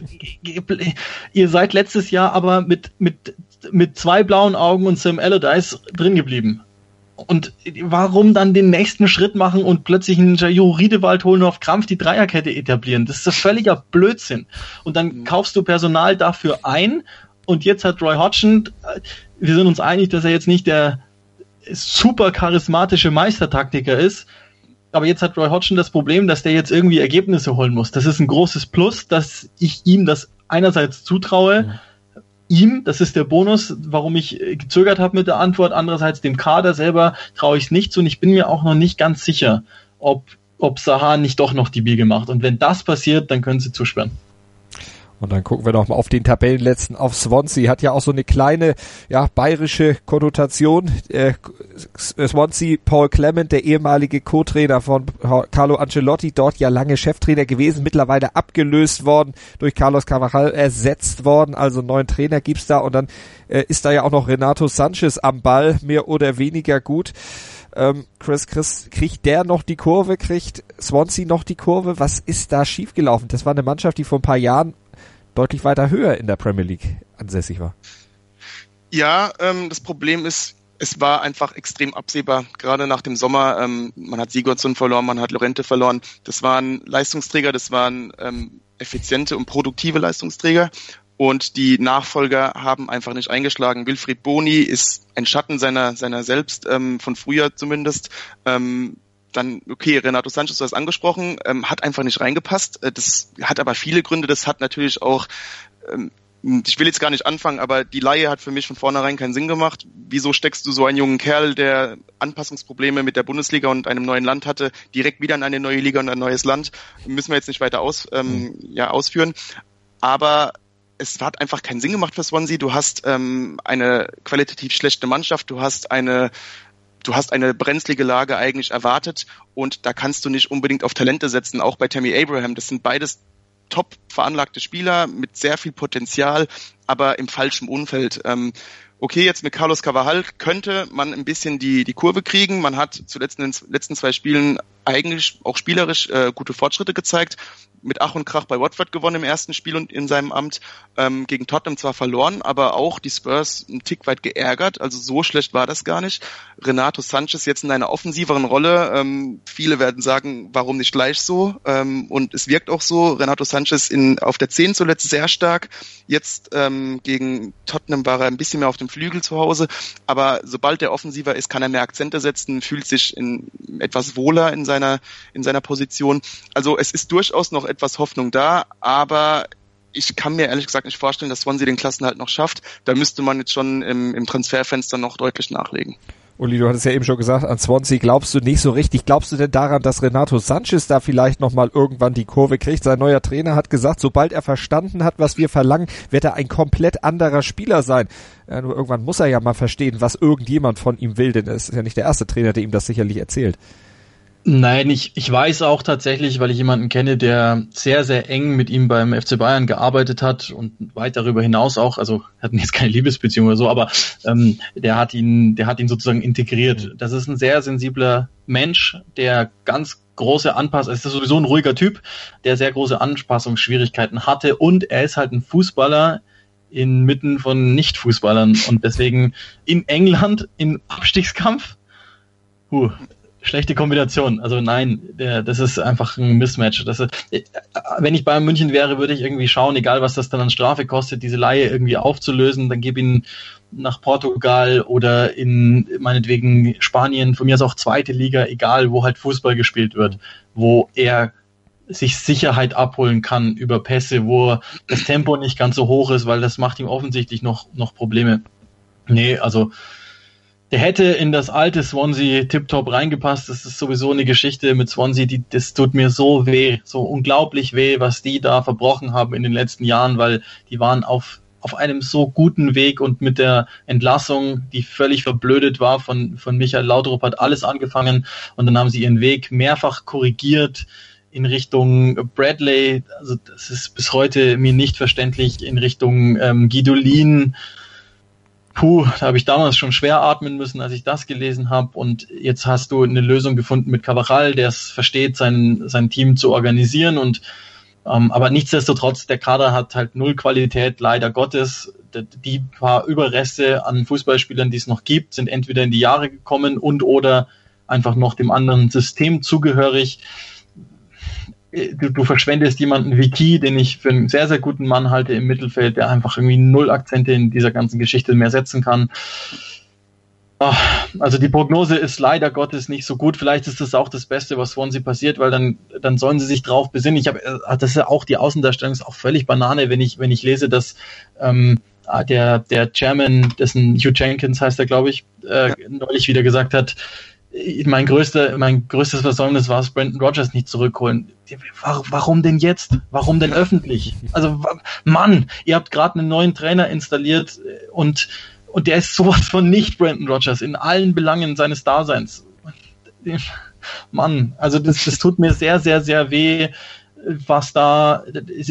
ihr seid letztes Jahr aber mit, mit, mit zwei blauen Augen und Sam Allardyce drin geblieben. Und warum dann den nächsten Schritt machen und plötzlich einen Jairo Riedewald holen und auf Krampf die Dreierkette etablieren? Das ist ein völliger Blödsinn. Und dann kaufst du Personal dafür ein und jetzt hat Roy Hodgson, wir sind uns einig, dass er jetzt nicht der super charismatische Meistertaktiker ist, aber jetzt hat Roy Hodgson das Problem, dass der jetzt irgendwie Ergebnisse holen muss. Das ist ein großes Plus, dass ich ihm das einerseits zutraue, mhm. ihm, das ist der Bonus, warum ich gezögert habe mit der Antwort, andererseits dem Kader selber traue ich es nicht zu und ich bin mir auch noch nicht ganz sicher, ob, ob Zaha nicht doch noch die Biege macht. Und wenn das passiert, dann können sie zusperren. Und dann gucken wir noch mal auf den Tabellenletzten, auf Swansea. Hat ja auch so eine kleine, ja, bayerische Konnotation. Äh, Swansea, Paul Clement, der ehemalige Co-Trainer von Carlo Ancelotti, dort ja lange Cheftrainer gewesen, mittlerweile abgelöst worden, durch Carlos Carvajal ersetzt worden. Also einen neuen Trainer gibt's da. Und dann äh, ist da ja auch noch Renato Sanchez am Ball, mehr oder weniger gut. Ähm, Chris, Chris, kriegt der noch die Kurve? Kriegt Swansea noch die Kurve? Was ist da schiefgelaufen? Das war eine Mannschaft, die vor ein paar Jahren deutlich weiter höher in der Premier League ansässig war. Ja, ähm, das Problem ist, es war einfach extrem absehbar, gerade nach dem Sommer. Ähm, man hat Sigurdsson verloren, man hat Llorente verloren. Das waren Leistungsträger, das waren ähm, effiziente und produktive Leistungsträger. Und die Nachfolger haben einfach nicht eingeschlagen. Wilfried Bony ist ein Schatten seiner seiner selbst, ähm, von früher zumindest. Ähm, Dann, okay, Renato Sanchez, du hast angesprochen, ähm, hat einfach nicht reingepasst. Das hat aber viele Gründe. Das hat natürlich auch, ähm, ich will jetzt gar nicht anfangen, aber die Leihe hat für mich von vornherein keinen Sinn gemacht. Wieso steckst du so einen jungen Kerl, der Anpassungsprobleme mit der Bundesliga und einem neuen Land hatte, direkt wieder in eine neue Liga und ein neues Land? Müssen wir jetzt nicht weiter aus, ähm, ja, ausführen. Aber es hat einfach keinen Sinn gemacht für Swansea. Du hast ähm, eine qualitativ schlechte Mannschaft, du hast eine Du hast eine brenzlige Lage eigentlich erwartet und da kannst du nicht unbedingt auf Talente setzen, auch bei Tammy Abraham. Das sind beides top veranlagte Spieler mit sehr viel Potenzial, aber im falschen Umfeld. Ähm, okay, jetzt mit Carlos Carvajal könnte man ein bisschen die die Kurve kriegen. Man hat zuletzt in den letzten zwei Spielen eigentlich auch spielerisch äh, gute Fortschritte gezeigt. Mit Ach und Krach bei Watford gewonnen im ersten Spiel und in seinem Amt, ähm, gegen Tottenham zwar verloren, aber auch die Spurs einen Tick weit geärgert, also so schlecht war das gar nicht. Renato Sanchez jetzt in einer offensiveren Rolle, ähm, viele werden sagen, warum nicht gleich so, ähm, und es wirkt auch so. Renato Sanchez in auf der zehn zuletzt sehr stark, jetzt ähm, gegen Tottenham war er ein bisschen mehr auf dem Flügel zu Hause, aber sobald er offensiver ist, kann er mehr Akzente setzen, fühlt sich in etwas wohler in seiner in seiner Position. Also es ist durchaus noch etwas Hoffnung da, aber ich kann mir ehrlich gesagt nicht vorstellen, dass Swansea den Klassenerhalt noch schafft. Da müsste man jetzt schon im, im Transferfenster noch deutlich nachlegen. Uli, du hattest ja eben schon gesagt, an Swansea glaubst du nicht so richtig. Glaubst du denn daran, dass Renato Sanchez da vielleicht nochmal irgendwann die Kurve kriegt? Sein neuer Trainer hat gesagt, sobald er verstanden hat, was wir verlangen, wird er ein komplett anderer Spieler sein. Ja, nur irgendwann muss er ja mal verstehen, was irgendjemand von ihm will, denn es ist ja nicht der erste Trainer, der ihm das sicherlich erzählt. Nein, ich, ich weiß auch tatsächlich, weil ich jemanden kenne, der sehr, sehr eng mit ihm beim F C Bayern gearbeitet hat und weit darüber hinaus auch, also hatten jetzt keine Liebesbeziehung oder so, aber ähm, der hat ihn, der hat ihn sozusagen integriert. Das ist ein sehr sensibler Mensch, der ganz große Anpassung, es ist sowieso ein ruhiger Typ, der sehr große Anpassungsschwierigkeiten hatte und er ist halt ein Fußballer inmitten von Nicht-Fußballern und deswegen in England im Abstiegskampf, huh, schlechte Kombination. Also nein, der, das ist einfach ein Mismatch. Das ist, wenn ich Bayern München wäre, würde ich irgendwie schauen, egal was das dann an Strafe kostet, diese Leihe irgendwie aufzulösen, dann gebe ihn nach Portugal oder in meinetwegen Spanien, von mir ist auch zweite Liga, egal, wo halt Fußball gespielt wird, wo er sich Sicherheit abholen kann über Pässe, wo das Tempo nicht ganz so hoch ist, weil das macht ihm offensichtlich noch, noch Probleme. Nee, also der hätte in das alte Swansea tiptop reingepasst. Das ist sowieso eine Geschichte mit Swansea, die, das tut mir so weh, so unglaublich weh, was die da verbrochen haben in den letzten Jahren, weil die waren auf, auf einem so guten Weg und mit der Entlassung, die völlig verblödet war von, von Michael Laudrup, hat alles angefangen und dann haben sie ihren Weg mehrfach korrigiert in Richtung Bradley, also das ist bis heute mir nicht verständlich, in Richtung ähm, Guidolin. Puh, da habe ich damals schon schwer atmen müssen, als ich das gelesen habe. Und jetzt hast du eine Lösung gefunden mit Carvajal, der es versteht, sein, sein Team zu organisieren. Und ähm, aber nichtsdestotrotz, der Kader hat halt null Qualität, leider Gottes. Die paar Überreste an Fußballspielern, die es noch gibt, sind entweder in die Jahre gekommen und oder einfach noch dem anderen System zugehörig. Du, du verschwendest jemanden wie Key, den ich für einen sehr, sehr guten Mann halte im Mittelfeld, der einfach irgendwie null Akzente in dieser ganzen Geschichte mehr setzen kann. Also die Prognose ist leider Gottes nicht so gut. Vielleicht ist das auch das Beste, was Swansea passiert, weil dann, dann sollen sie sich drauf besinnen. Ich habe, das ist ja auch die Außendarstellung, ist auch völlig Banane, wenn ich, wenn ich lese, dass ähm, der, der Chairman, dessen Hugh Jenkins heißt er, glaube ich, äh, neulich wieder gesagt hat, mein größter, mein größtes Versäumnis war es, Brendan Rodgers nicht zurückholen. Warum denn jetzt? Warum denn öffentlich? Also, Mann, ihr habt gerade einen neuen Trainer installiert und, und der ist sowas von nicht Brendan Rodgers in allen Belangen seines Daseins. Mann, also das, das tut mir sehr, sehr, sehr weh, was da,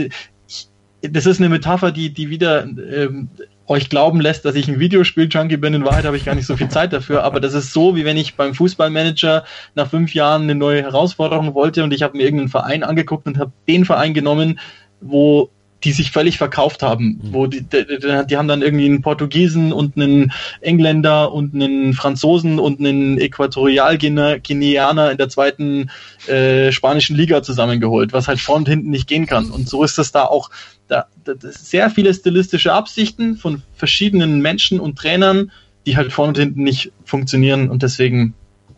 das ist eine Metapher, die, die wieder, ähm, euch glauben lässt, dass ich ein Videospiel-Junkie bin. In Wahrheit habe ich gar nicht so viel Zeit dafür, aber das ist so, wie wenn ich beim Fußballmanager nach fünf Jahren eine neue Herausforderung wollte und ich habe mir irgendeinen Verein angeguckt und habe den Verein genommen, wo die sich völlig verkauft haben, wo die, die, die haben dann irgendwie einen Portugiesen und einen Engländer und einen Franzosen und einen Äquatorialguineaner in der zweiten äh, spanischen Liga zusammengeholt, was halt vorn und hinten nicht gehen kann. Und so ist das da auch. Da, da das sehr viele stilistische Absichten von verschiedenen Menschen und Trainern, die halt vorn und hinten nicht funktionieren und deswegen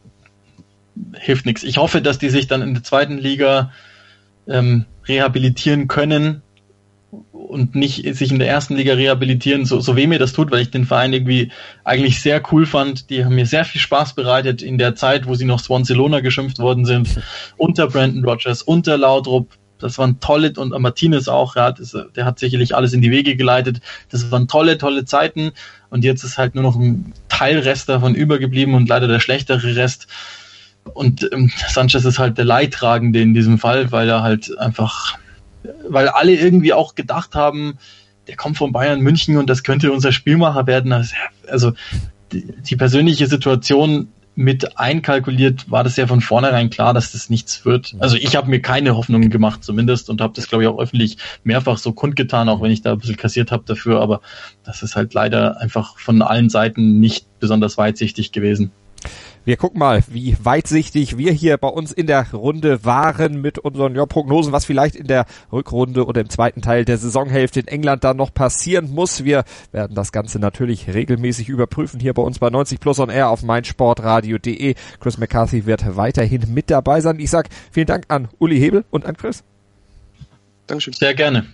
hilft nichts. Ich hoffe, dass die sich dann in der zweiten Liga ähm, rehabilitieren können und nicht sich in der ersten Liga rehabilitieren, so, so weh mir das tut, weil ich den Verein irgendwie eigentlich sehr cool fand. Die haben mir sehr viel Spaß bereitet in der Zeit, wo sie noch Swansea geschimpft worden sind, unter Brendan Rodgers, unter Laudrup. Das waren tolle, und Martinez auch, ja, das, der hat sicherlich alles in die Wege geleitet. Das waren tolle, tolle Zeiten und jetzt ist halt nur noch ein Teilrest davon übergeblieben und leider der schlechtere Rest. Und ähm, Sanchez ist halt der Leidtragende in diesem Fall, weil er halt einfach, weil alle irgendwie auch gedacht haben, der kommt von Bayern München und das könnte unser Spielmacher werden. Also die, die persönliche Situation mit einkalkuliert, war das ja von vornherein klar, dass das nichts wird. Also ich habe mir keine Hoffnungen gemacht zumindest und habe das, glaube ich, auch öffentlich mehrfach so kundgetan, auch wenn ich da ein bisschen kassiert habe dafür, aber das ist halt leider einfach von allen Seiten nicht besonders weitsichtig gewesen. Wir gucken mal, wie weitsichtig wir hier bei uns in der Runde waren mit unseren ja, Prognosen, was vielleicht in der Rückrunde oder im zweiten Teil der Saisonhälfte in England dann noch passieren muss. Wir werden das Ganze natürlich regelmäßig überprüfen hier bei uns bei neunzig Plus on Air auf meinsportradio punkt de. Chris McCarthy wird weiterhin mit dabei sein. Ich sag vielen Dank an Uli Hebel und an Chris. Dankeschön. Sehr gerne.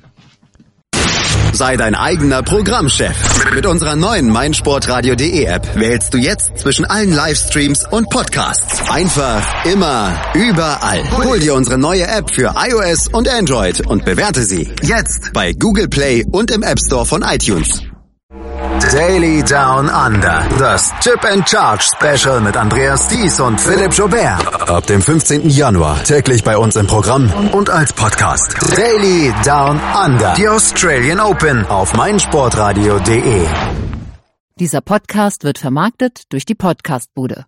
Sei dein eigener Programmchef. Mit unserer neuen meinsportradio punkt de App wählst du jetzt zwischen allen Livestreams und Podcasts. Einfach, immer, überall. Hol dir unsere neue App für iOS und Android und bewerte sie jetzt bei Google Play und im App Store von iTunes. Daily Down Under. Das Chip and Charge Special mit Andreas Thies und Philipp Joubert. Ab dem fünfzehnten Januar täglich bei uns im Programm und als Podcast. Daily Down Under. Die Australian Open auf meinsportradio punkt de. Dieser Podcast wird vermarktet durch die Podcastbude.